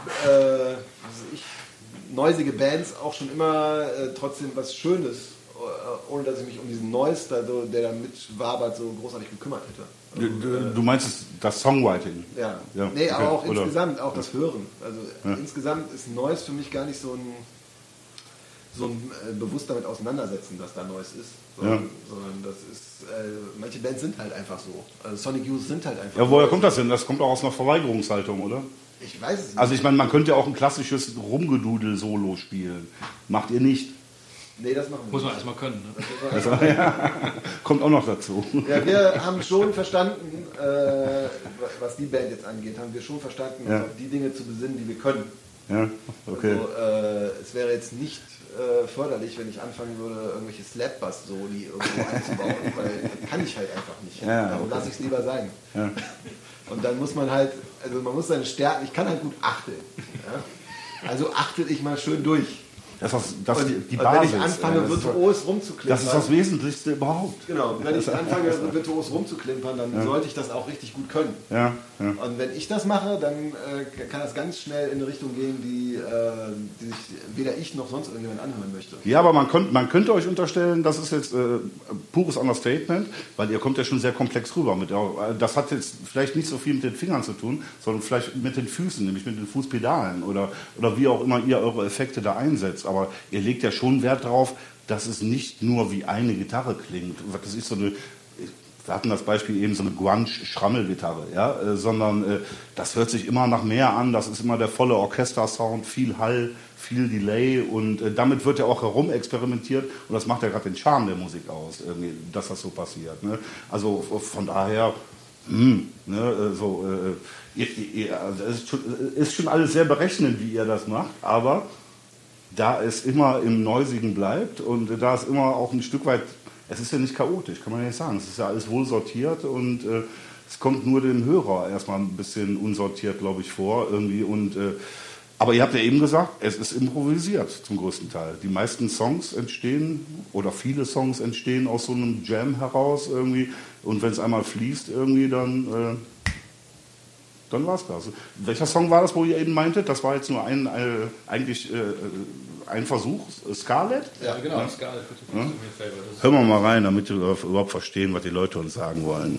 Speaker 2: noisige Bands auch schon immer trotzdem was Schönes, ohne dass ich mich um diesen Noise, der da mitwabert, so großartig gekümmert hätte. Also,
Speaker 1: du meinst das Songwriting?
Speaker 2: Ja.
Speaker 1: Ja,
Speaker 2: Nee,
Speaker 1: okay.
Speaker 2: aber auch
Speaker 1: Oder?
Speaker 2: insgesamt, auch das Hören. Also insgesamt ist Noise für mich gar nicht so ein bewusst damit auseinandersetzen, dass da Noise ist, sondern das ist, manche Bands sind halt einfach so. Also Sonic Youth sind halt einfach so.
Speaker 1: Ja, woher kommt das denn? Das kommt auch aus einer Verweigerungshaltung, oder?
Speaker 2: Ich weiß es nicht.
Speaker 1: Also ich meine, man könnte ja auch ein klassisches Rumgedudel-Solo spielen. Macht ihr nicht?
Speaker 2: Nee, das machen wir
Speaker 3: Muss man
Speaker 2: nicht.
Speaker 3: erstmal können. Ne?
Speaker 1: Also, kommt auch noch dazu.
Speaker 2: Ja, wir haben schon verstanden, was die Band jetzt angeht, haben wir schon verstanden, uns auf die Dinge zu besinnen, die wir können.
Speaker 1: Ja, okay.
Speaker 2: Also, es wäre jetzt nicht förderlich, wenn ich anfangen würde, irgendwelche Slap-Bass-Soli irgendwo einzubauen, weil das kann ich halt einfach nicht.
Speaker 1: Ja,
Speaker 2: Darum
Speaker 1: okay.
Speaker 2: lasse ich es lieber sein.
Speaker 1: Ja.
Speaker 2: Und dann muss man halt, also man muss seine Stärken, ich kann halt gut achteln. Ja? Also achtel ich mal schön durch.
Speaker 1: Das ist die
Speaker 2: Und
Speaker 1: Basis.
Speaker 2: wenn ich anfange, virtuos rumzuklimpern.
Speaker 1: Das ist das Wesentlichste überhaupt.
Speaker 2: Genau, wenn ich anfange, virtuos rumzuklimpern, dann sollte ich das auch richtig gut können.
Speaker 1: Ja.
Speaker 2: Und wenn ich das mache, dann kann das ganz schnell in eine Richtung gehen, die sich weder ich noch sonst irgendjemand anhören möchte.
Speaker 1: Ja, aber man könnte euch unterstellen, das ist jetzt pures Understatement, weil ihr kommt ja schon sehr komplex rüber. Das hat jetzt vielleicht nicht so viel mit den Fingern zu tun, sondern vielleicht mit den Füßen, nämlich mit den Fußpedalen oder wie auch immer ihr eure Effekte da einsetzt. Aber ihr legt ja schon Wert darauf, dass es nicht nur wie eine Gitarre klingt. Das ist so eine, wir hatten das Beispiel eben so eine Grunge-Schrammelgitarre, ja, sondern das hört sich immer nach mehr an, das ist immer der volle Orchestersound, viel Hall, viel Delay und damit wird ja auch herumexperimentiert und das macht ja gerade den Charme der Musik aus, irgendwie, dass das so passiert. Ne? Also von daher, ist schon alles sehr berechnend, wie ihr das macht, aber da es immer im Neusigen bleibt und da es immer auch ein Stück weit, es ist ja nicht chaotisch, kann man ja nicht sagen, es ist ja alles wohl sortiert und es kommt nur dem Hörer erstmal ein bisschen unsortiert, glaube ich, vor irgendwie und aber ihr habt ja eben gesagt, es ist improvisiert zum größten Teil. Die meisten Songs entstehen oder viele Songs entstehen aus so einem Jam heraus irgendwie und wenn es einmal fließt irgendwie, dann war's das. Welcher Song war das, wo ihr eben meintet? Das war jetzt nur ein Versuch, Scarlett?
Speaker 3: Ja, genau,
Speaker 1: ja.
Speaker 3: Scarlett.
Speaker 1: Ja? Hören wir mal rein, damit wir überhaupt verstehen, was die Leute uns sagen wollen.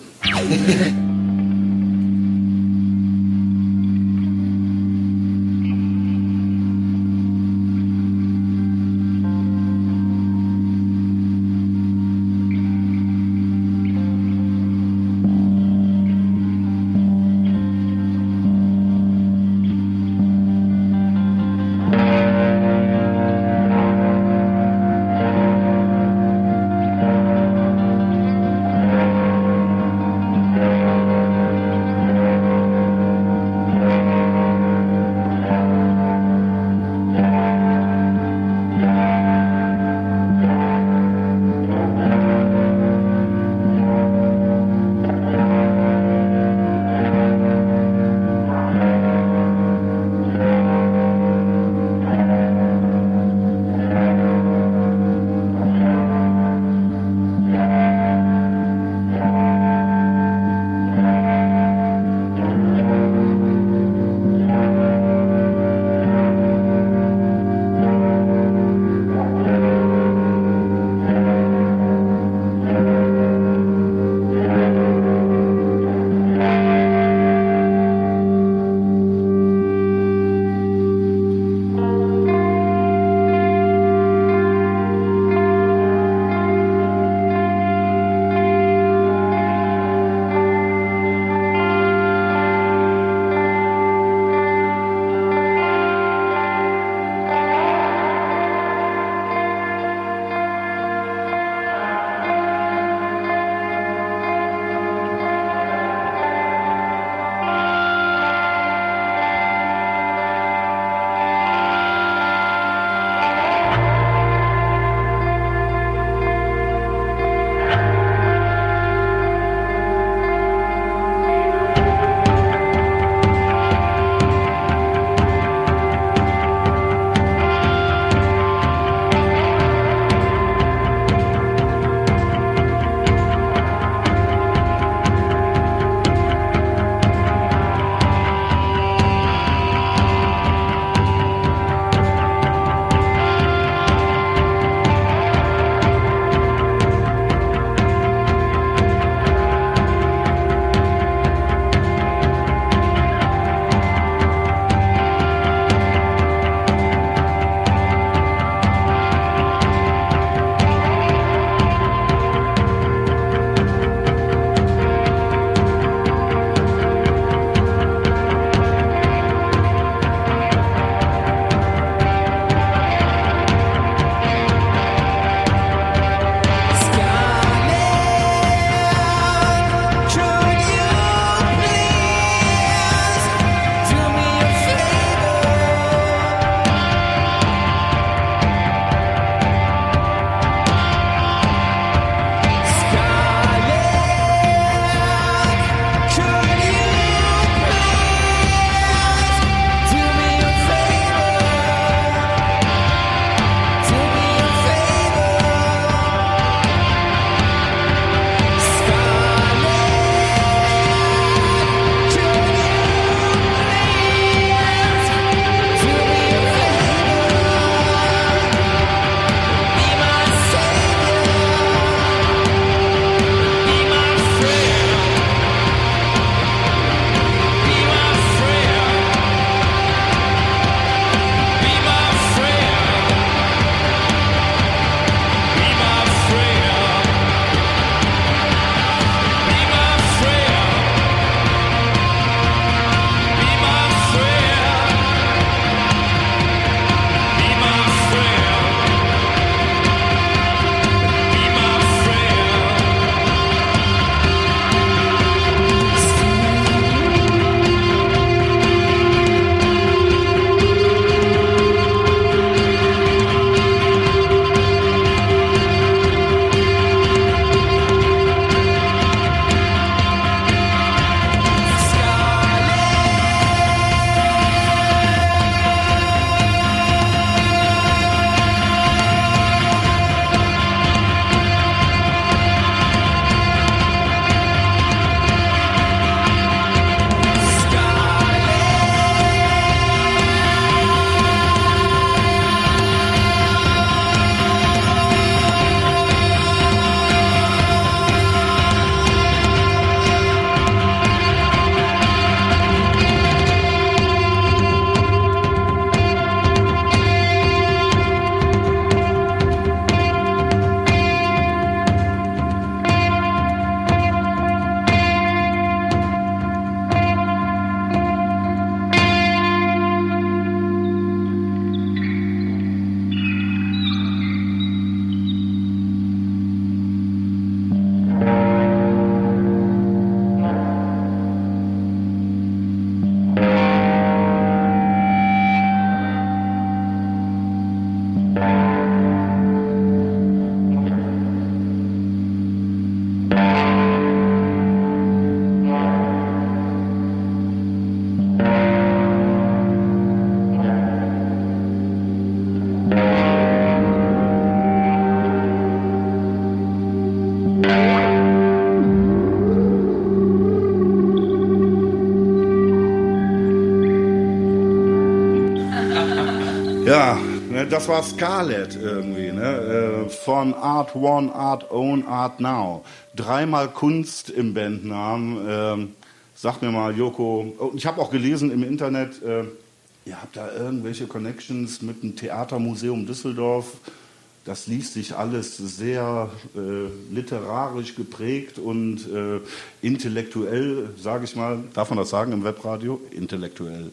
Speaker 1: das war Scarlett irgendwie, ne? Von Art One, Art Own, Art Now. 3-mal Kunst im Bandnamen. Sag mir mal, Joko, ich habe auch gelesen im Internet, ihr habt da irgendwelche Connections mit dem Theatermuseum Düsseldorf. Das liest sich alles sehr literarisch geprägt und intellektuell, sage ich mal. Darf man das sagen im Webradio? Intellektuell.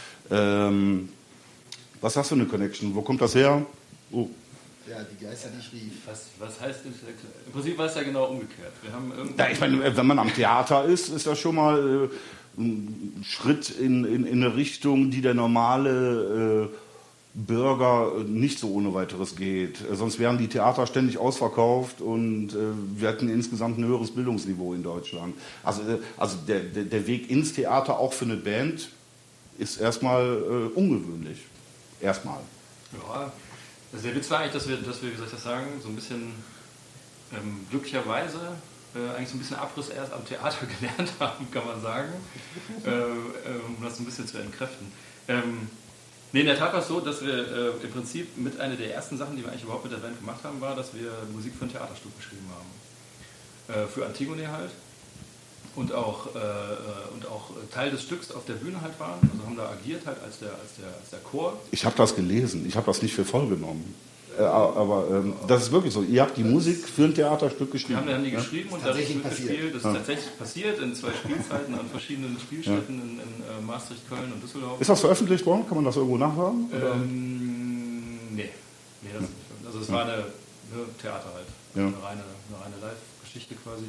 Speaker 1: Was hast du eine Connection? Wo kommt das her? Oh.
Speaker 2: Ja, die Geister, die ich rief.
Speaker 3: Was heißt intellektuell? Im Prinzip war es ja genau umgekehrt. Wir haben
Speaker 1: ja, ich meine, wenn man am Theater ist das schon mal ein Schritt in eine Richtung, die der normale Bürger nicht so ohne weiteres geht. Sonst wären die Theater ständig ausverkauft und wir hätten insgesamt ein höheres Bildungsniveau in Deutschland. Also der Weg ins Theater auch für eine Band ist erstmal ungewöhnlich. Erstmal.
Speaker 3: Ja, also der Witz war eigentlich, dass wir, wie soll ich das sagen, so ein bisschen glücklicherweise eigentlich so ein bisschen Abriss erst am Theater gelernt haben, kann man sagen, um das ein bisschen zu entkräften. Nee, in der Tat war es so, dass wir im Prinzip mit einer der ersten Sachen, die wir eigentlich überhaupt mit der Band gemacht haben, war, dass wir Musik für ein Theaterstück geschrieben haben. Für Antigone halt. Und auch Teil des Stücks auf der Bühne halt waren. Also haben da agiert halt als der Chor.
Speaker 1: Ich habe das gelesen, ich habe das nicht für voll genommen. Aber das ist wirklich so. Ihr habt die Musik für ein Theaterstück geschrieben.
Speaker 3: Wir haben die geschrieben und dadurch mitgespielt. Das ist tatsächlich passiert in 2 Spielzeiten an verschiedenen Spielstätten in Maastricht, Köln und Düsseldorf.
Speaker 1: Ist das veröffentlicht worden? Kann man das irgendwo nachhören?
Speaker 3: Nee, das nicht. Also es war eine Theater halt. Eine reine Live-Geschichte quasi.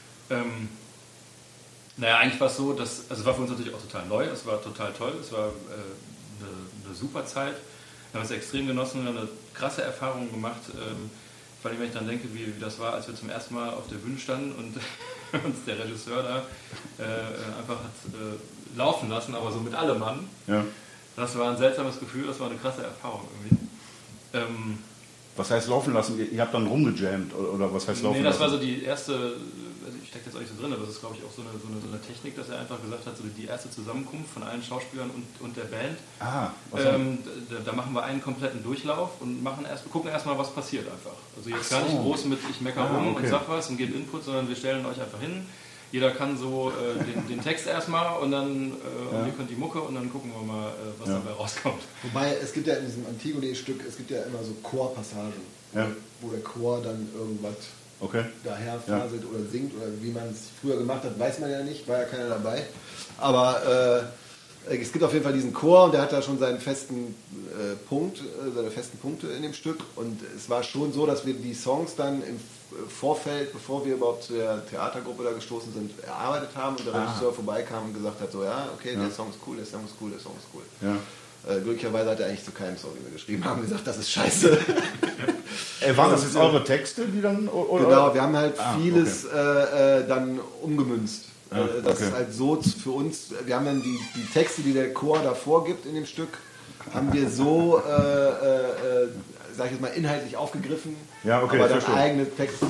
Speaker 3: Naja, eigentlich war es so, dass, also es war für uns natürlich auch total neu, es war total toll, es war eine super Zeit, wir haben es extrem genossen, wir haben eine krasse Erfahrung gemacht, vor allem wenn ich dann denke, wie das war, als wir zum ersten Mal auf der Bühne standen und uns der Regisseur da einfach hat laufen lassen, aber so mit allem Mann. Ja. Das war ein seltsames Gefühl, das war eine krasse Erfahrung irgendwie.
Speaker 1: Was heißt laufen lassen? Ihr habt dann rumgejammt oder was heißt laufen lassen?
Speaker 3: Nee, das war so die erste, also ich stecke jetzt auch nicht so drin, aber das ist glaube ich auch so eine Technik, dass er einfach gesagt hat, so die erste Zusammenkunft von allen Schauspielern und der Band. Da machen wir einen kompletten Durchlauf und gucken erstmal, was passiert einfach. Also jetzt gar nicht groß mit ich meckere rum und sag was und gebe Input, sondern wir stellen euch einfach hin. Jeder kann so den Text erstmal und dann ihr könnt die Mucke und dann gucken wir mal, was dabei rauskommt.
Speaker 2: Wobei, es gibt ja in diesem Antigone-Stück, es gibt ja immer so Chorpassagen, wo der Chor dann irgendwas daher faselt oder singt oder wie man es früher gemacht hat, weiß man ja nicht, war ja keiner dabei. Aber es gibt auf jeden Fall diesen Chor und der hat da schon seinen festen seine festen Punkte in dem Stück und es war schon so, dass wir die Songs dann im Vorfeld, bevor wir überhaupt zu der Theatergruppe da gestoßen sind, erarbeitet haben und der Regisseur vorbeikam und gesagt hat, so der Song ist cool, der Song ist cool, der Song ist cool. Ja. Glücklicherweise hat er eigentlich zu keinem Song, den wir geschrieben haben, gesagt, das ist scheiße.
Speaker 1: Waren das jetzt eure Texte, die dann... Oder?
Speaker 2: Genau, wir haben halt vieles dann umgemünzt. Das ist halt so für uns, wir haben dann die Texte, die der Chor da vorgibt in dem Stück, haben wir so, sag ich jetzt mal, inhaltlich aufgegriffen, aber dann eigene Texte,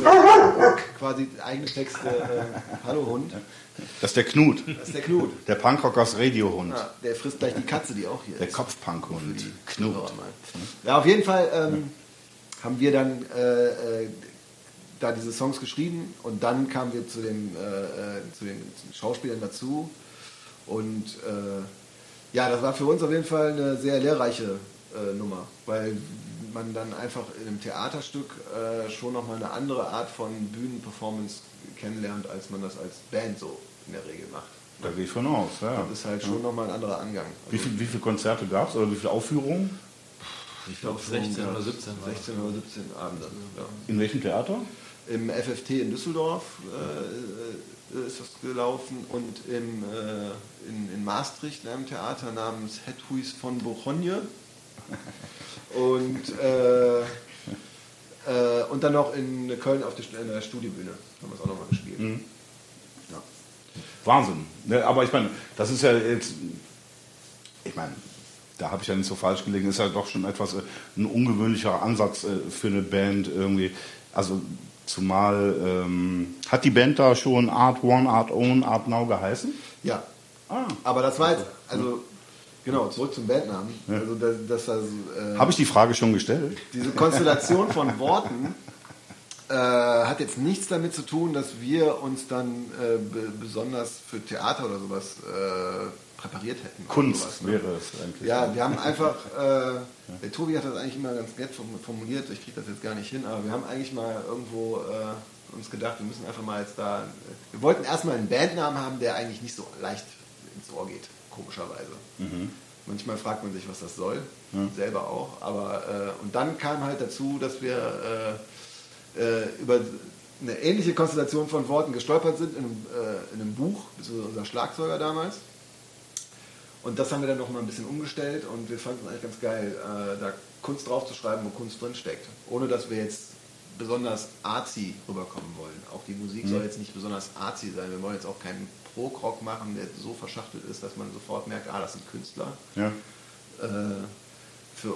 Speaker 2: hallo Hund.
Speaker 1: Das ist der Knut.
Speaker 2: Das ist der Knut.
Speaker 1: Der Punkrockers Radiohund.
Speaker 2: Ja, der frisst gleich die Katze, die auch hier
Speaker 1: ist. Der Kopfpunkhund. Knut.
Speaker 2: Ja, auf jeden Fall haben wir dann da diese Songs geschrieben und dann kamen wir zu den Schauspielern dazu und das war für uns auf jeden Fall eine sehr lehrreiche Nummer, weil man dann einfach in einem Theaterstück schon nochmal eine andere Art von Bühnenperformance kennenlernt, als man das als Band so in der Regel macht.
Speaker 1: Da gehe ich von aus, ja.
Speaker 2: Das ist halt schon nochmal ein anderer Angang.
Speaker 1: Also wie viele Konzerte gab es oder wie viele Aufführungen?
Speaker 3: Ich glaube 16 oder 17.
Speaker 2: 16 oder 17 Abende. Ja.
Speaker 1: In welchem Theater?
Speaker 2: Im FFT in Düsseldorf ist das gelaufen und in Maastricht in einem Theater namens Hedhuis von Bourgogne und dann noch in Köln in der Studiebühne haben wir es auch nochmal gespielt. Mhm.
Speaker 1: Ja. Wahnsinn. Aber ich meine, das ist ja jetzt, da habe ich ja nicht so falsch gelegen, ist ja doch schon etwas ein ungewöhnlicher Ansatz für eine Band irgendwie. Also zumal, hat die Band da schon Art One, Art Own, Art Now geheißen?
Speaker 2: Ja. Aber das war jetzt, also Genau, zurück zum Bandnamen.
Speaker 1: Ja.
Speaker 2: Also
Speaker 1: Habe ich die Frage schon gestellt?
Speaker 2: diese Konstellation von Worten hat jetzt nichts damit zu tun, dass wir uns dann besonders für Theater oder sowas präpariert hätten.
Speaker 1: Kunst
Speaker 2: sowas, ne?
Speaker 1: wäre es eigentlich.
Speaker 2: Ja, wir haben einfach, der Tobi hat das eigentlich immer ganz nett formuliert, ich kriege das jetzt gar nicht hin, aber wir haben eigentlich mal irgendwo uns gedacht, wir müssen einfach mal jetzt da, wir wollten erstmal einen Bandnamen haben, der eigentlich nicht so leicht ins Ohr geht, komischerweise. Manchmal fragt man sich, was das soll, selber auch, aber und dann kam halt dazu, dass wir über eine ähnliche Konstellation von Worten gestolpert sind in einem Buch, unser Schlagzeuger damals. Und das haben wir dann noch mal ein bisschen umgestellt und wir fanden es eigentlich ganz geil, da Kunst draufzuschreiben, wo Kunst drin steckt. Ohne dass wir jetzt besonders artsy rüberkommen wollen. Auch die Musik soll jetzt nicht besonders artsy sein. Wir wollen jetzt auch keinen Prog-Rock machen, der so verschachtelt ist, dass man sofort merkt, das sind Künstler.
Speaker 1: Ja.
Speaker 2: Für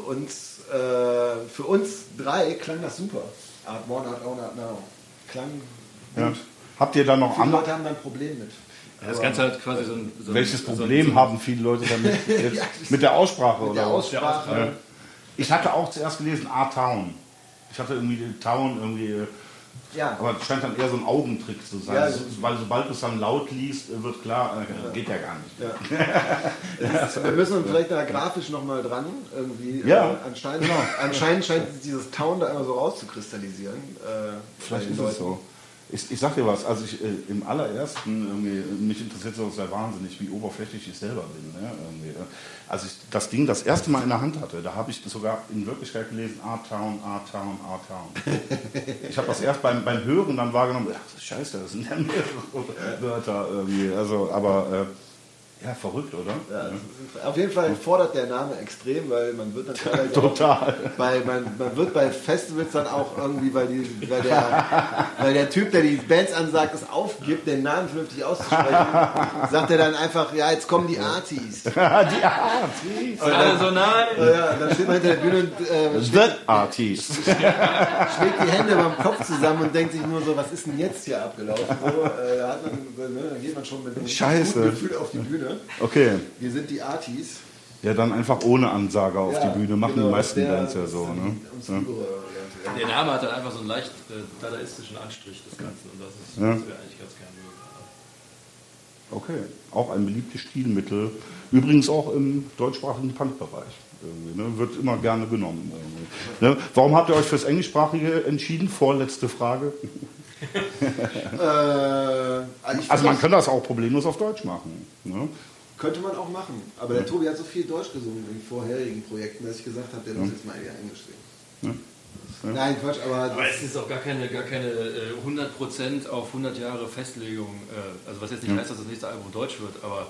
Speaker 2: uns drei klang das super. Art One, Art Own, Art Now. Klang gut.
Speaker 1: Ja. Habt ihr da noch
Speaker 2: Viele
Speaker 1: andere?
Speaker 2: Leute haben da ein Problem mit.
Speaker 3: Das Ganze hat quasi
Speaker 1: Welches Problem haben viele Leute damit? Jetzt mit der Aussprache?
Speaker 2: Mit der
Speaker 1: oder?
Speaker 2: Aussprache.
Speaker 1: Ja. Ich hatte auch zuerst gelesen A-Town. Ich hatte irgendwie Town irgendwie.
Speaker 2: Ja.
Speaker 1: Aber es scheint dann eher so ein Augentrick zu sein.
Speaker 2: Ja,
Speaker 1: weil sobald du es dann laut liest, wird klar, geht ja gar nicht.
Speaker 2: Ja. Wir müssen uns vielleicht da grafisch nochmal dran. Irgendwie.
Speaker 1: Ja.
Speaker 2: Anscheinend scheint dieses Town da immer so rauszukristallisieren.
Speaker 1: Vielleicht ist es so. Ich sag dir was, also ich im allerersten, mich interessiert sowas sehr wahnsinnig, wie oberflächlich ich selber bin. Ne? Als ich das Ding das erste Mal in der Hand hatte, da habe ich sogar in Wirklichkeit gelesen, A-Town, A-Town, A-Town. Ich habe das erst beim Hören dann wahrgenommen, ach Scheiße, das sind ja mehrere Wörter irgendwie. Also, aber ja, verrückt, oder?
Speaker 2: Ja, auf jeden Fall fordert der Name extrem, weil man wird dann teilweise
Speaker 1: total.
Speaker 2: Man wird bei Festivals dann auch irgendwie, weil der Typ, der die Bands ansagt, es aufgibt, den Namen vernünftig auszusprechen, sagt er dann einfach, ja, jetzt kommen die Artis.
Speaker 1: Die Artis.
Speaker 3: Und alle so nein.
Speaker 2: Ja, dann steht man hinter der Bühne und
Speaker 1: The Artist.
Speaker 2: schlägt die Hände beim Kopf zusammen und denkt sich nur so, was ist denn jetzt hier abgelaufen? So, dann geht man schon mit einem guten Gefühl auf die Bühne.
Speaker 1: Okay.
Speaker 2: Wir sind die Artis.
Speaker 1: Ja, dann einfach ohne Ansage auf die Bühne. Machen die meisten Bands ja so. Ne?
Speaker 3: Der Name hat dann einfach so einen leicht dadaistischen Anstrich des Ganzen. Und das ist, was wir eigentlich ganz gerne mögen.
Speaker 1: Okay. Auch ein beliebtes Stilmittel. Übrigens auch im deutschsprachigen Punkbereich. Ne? Wird immer gerne genommen. Ne? Warum habt ihr euch fürs Englischsprachige entschieden? Vorletzte Frage. Also man kann das auch problemlos auf Deutsch machen. Ne?
Speaker 2: Könnte man auch machen. Aber der Tobi hat so viel Deutsch gesungen in vorherigen Projekten, dass ich gesagt habe, der muss jetzt mal eher Englisch singen. Ja. Nein, Quatsch, aber
Speaker 3: es ist auch gar keine 100% auf 100 Jahre Festlegung. Also was jetzt nicht heißt, dass das nächste Album Deutsch wird, aber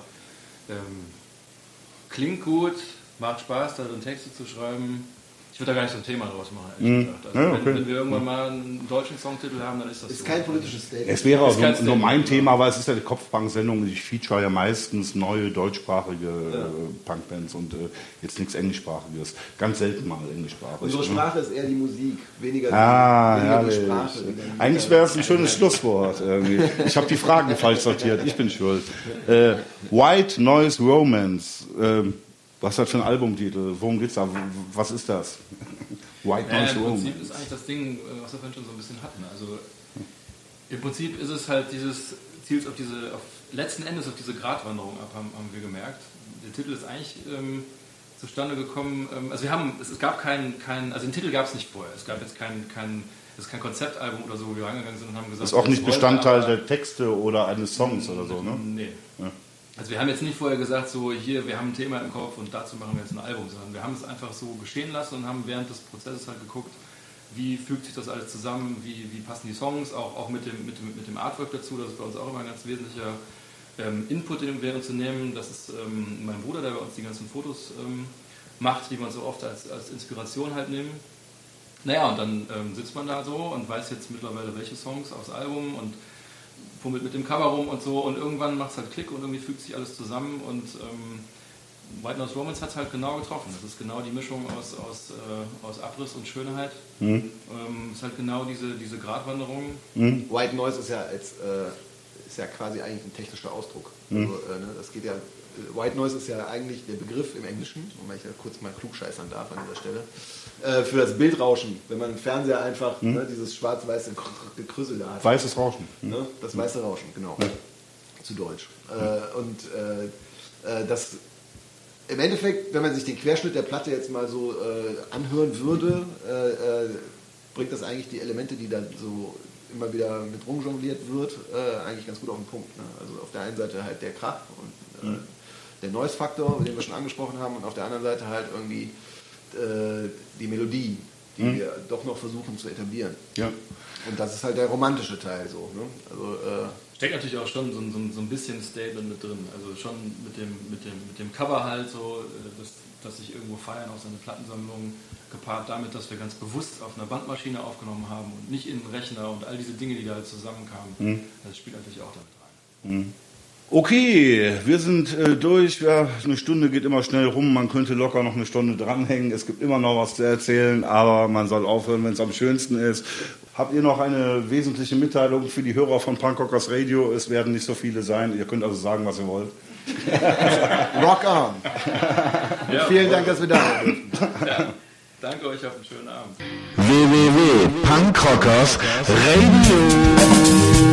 Speaker 3: klingt gut, macht Spaß, da so Texte zu schreiben. Ich würde da gar nicht so ein Thema draus machen, ehrlich gesagt. Also wenn wir irgendwann mal einen deutschen Songtitel haben, dann ist das
Speaker 2: ist
Speaker 3: so.
Speaker 2: kein politisches Statement.
Speaker 1: Es wäre auch nur mein Thema, weil es ist ja die Kopfbank-Sendung. Ich feature ja meistens neue deutschsprachige Punkbands und jetzt nichts Englischsprachiges. Ganz selten mal englischsprachig.
Speaker 2: Unsere Sprache ist eher die Musik, weniger die Sprache.
Speaker 1: Eigentlich wäre es ein schönes Schlusswort. Irgendwie. Ich habe die Fragen falsch sortiert, ich bin schuld. White Noise Romance. Was ist das für ein Albumtitel? Worum geht's da? Was ist das? White Noise
Speaker 3: Im
Speaker 1: Romance.
Speaker 3: Prinzip ist eigentlich das Ding, was wir vorhin schon so ein bisschen hatten. Also im Prinzip ist es halt zielt auf letzten Endes auf diese Gratwanderung ab, haben wir gemerkt. Der Titel ist eigentlich zustande gekommen. Also es gab also den Titel gab es nicht vorher. Es gab jetzt das ist kein Konzeptalbum oder so, wo wir rangegangen sind und haben gesagt,
Speaker 1: Das ist auch nicht Bestandteil der Texte oder eines Songs oder so, ne?
Speaker 3: Nee.
Speaker 1: Ja.
Speaker 3: Also wir haben jetzt nicht vorher gesagt, so hier, wir haben ein Thema im Kopf und dazu machen wir jetzt ein Album, sondern wir haben es einfach so geschehen lassen und haben während des Prozesses halt geguckt, wie fügt sich das alles zusammen, wie passen die Songs, auch mit dem Artwork dazu, das ist bei uns auch immer ein ganz wesentlicher Input, den wir uns zu nehmen. Das ist mein Bruder, der bei uns die ganzen Fotos macht, die man so oft als Inspiration halt nehmen. Naja, und dann sitzt man da so und weiß jetzt mittlerweile, welche Songs aufs Album und fummelt mit dem Cover rum und so und irgendwann macht es halt Klick und irgendwie fügt sich alles zusammen und White Noise Romance hat es halt genau getroffen. Das ist genau die Mischung aus Abriss und Schönheit. Ist halt genau diese Gratwanderung.
Speaker 2: White Noise ist ja ist ja quasi eigentlich ein technischer Ausdruck. Also, das geht ja, White Noise ist ja eigentlich der Begriff im Englischen, und wenn ich da kurz mal klugscheißern darf an dieser Stelle, für das Bildrauschen, wenn man im Fernseher einfach dieses schwarz-weiße Gekrüssel da hat.
Speaker 1: Weißes Rauschen.
Speaker 2: Ne? Das weiße Rauschen, genau. Zu Deutsch. Das im Endeffekt, wenn man sich den Querschnitt der Platte jetzt mal so anhören würde, bringt das eigentlich die Elemente, die da so immer wieder mit rumjongliert wird, eigentlich ganz gut auf den Punkt. Ne? Also auf der einen Seite halt der Krach und der Noise-Faktor, den wir schon angesprochen haben, und auf der anderen Seite halt irgendwie die Melodie, die wir doch noch versuchen zu etablieren.
Speaker 1: Ja.
Speaker 2: Und das ist halt der romantische Teil so. Ne? Also,
Speaker 3: steckt natürlich auch schon so ein bisschen Statement mit drin. Also schon mit dem Cover halt so, dass sich irgendwo feiern auf seine Plattensammlung, gepaart damit, dass wir ganz bewusst auf einer Bandmaschine aufgenommen haben und nicht in einen Rechner und all diese Dinge, die da halt zusammenkamen. Das spielt natürlich auch damit rein.
Speaker 1: Okay, wir sind durch. Ja, eine Stunde geht immer schnell rum. Man könnte locker noch eine Stunde dranhängen. Es gibt immer noch was zu erzählen, aber man soll aufhören, wenn es am schönsten ist. Habt ihr noch eine wesentliche Mitteilung für die Hörer von Punkrockers Radio? Es werden nicht so viele sein. Ihr könnt also sagen, was ihr wollt.
Speaker 2: Rock on!
Speaker 3: Ja,
Speaker 2: vielen Dank, dass wir da waren.
Speaker 3: Ja, danke euch, auf einen schönen Abend.
Speaker 4: www.punkrockersradio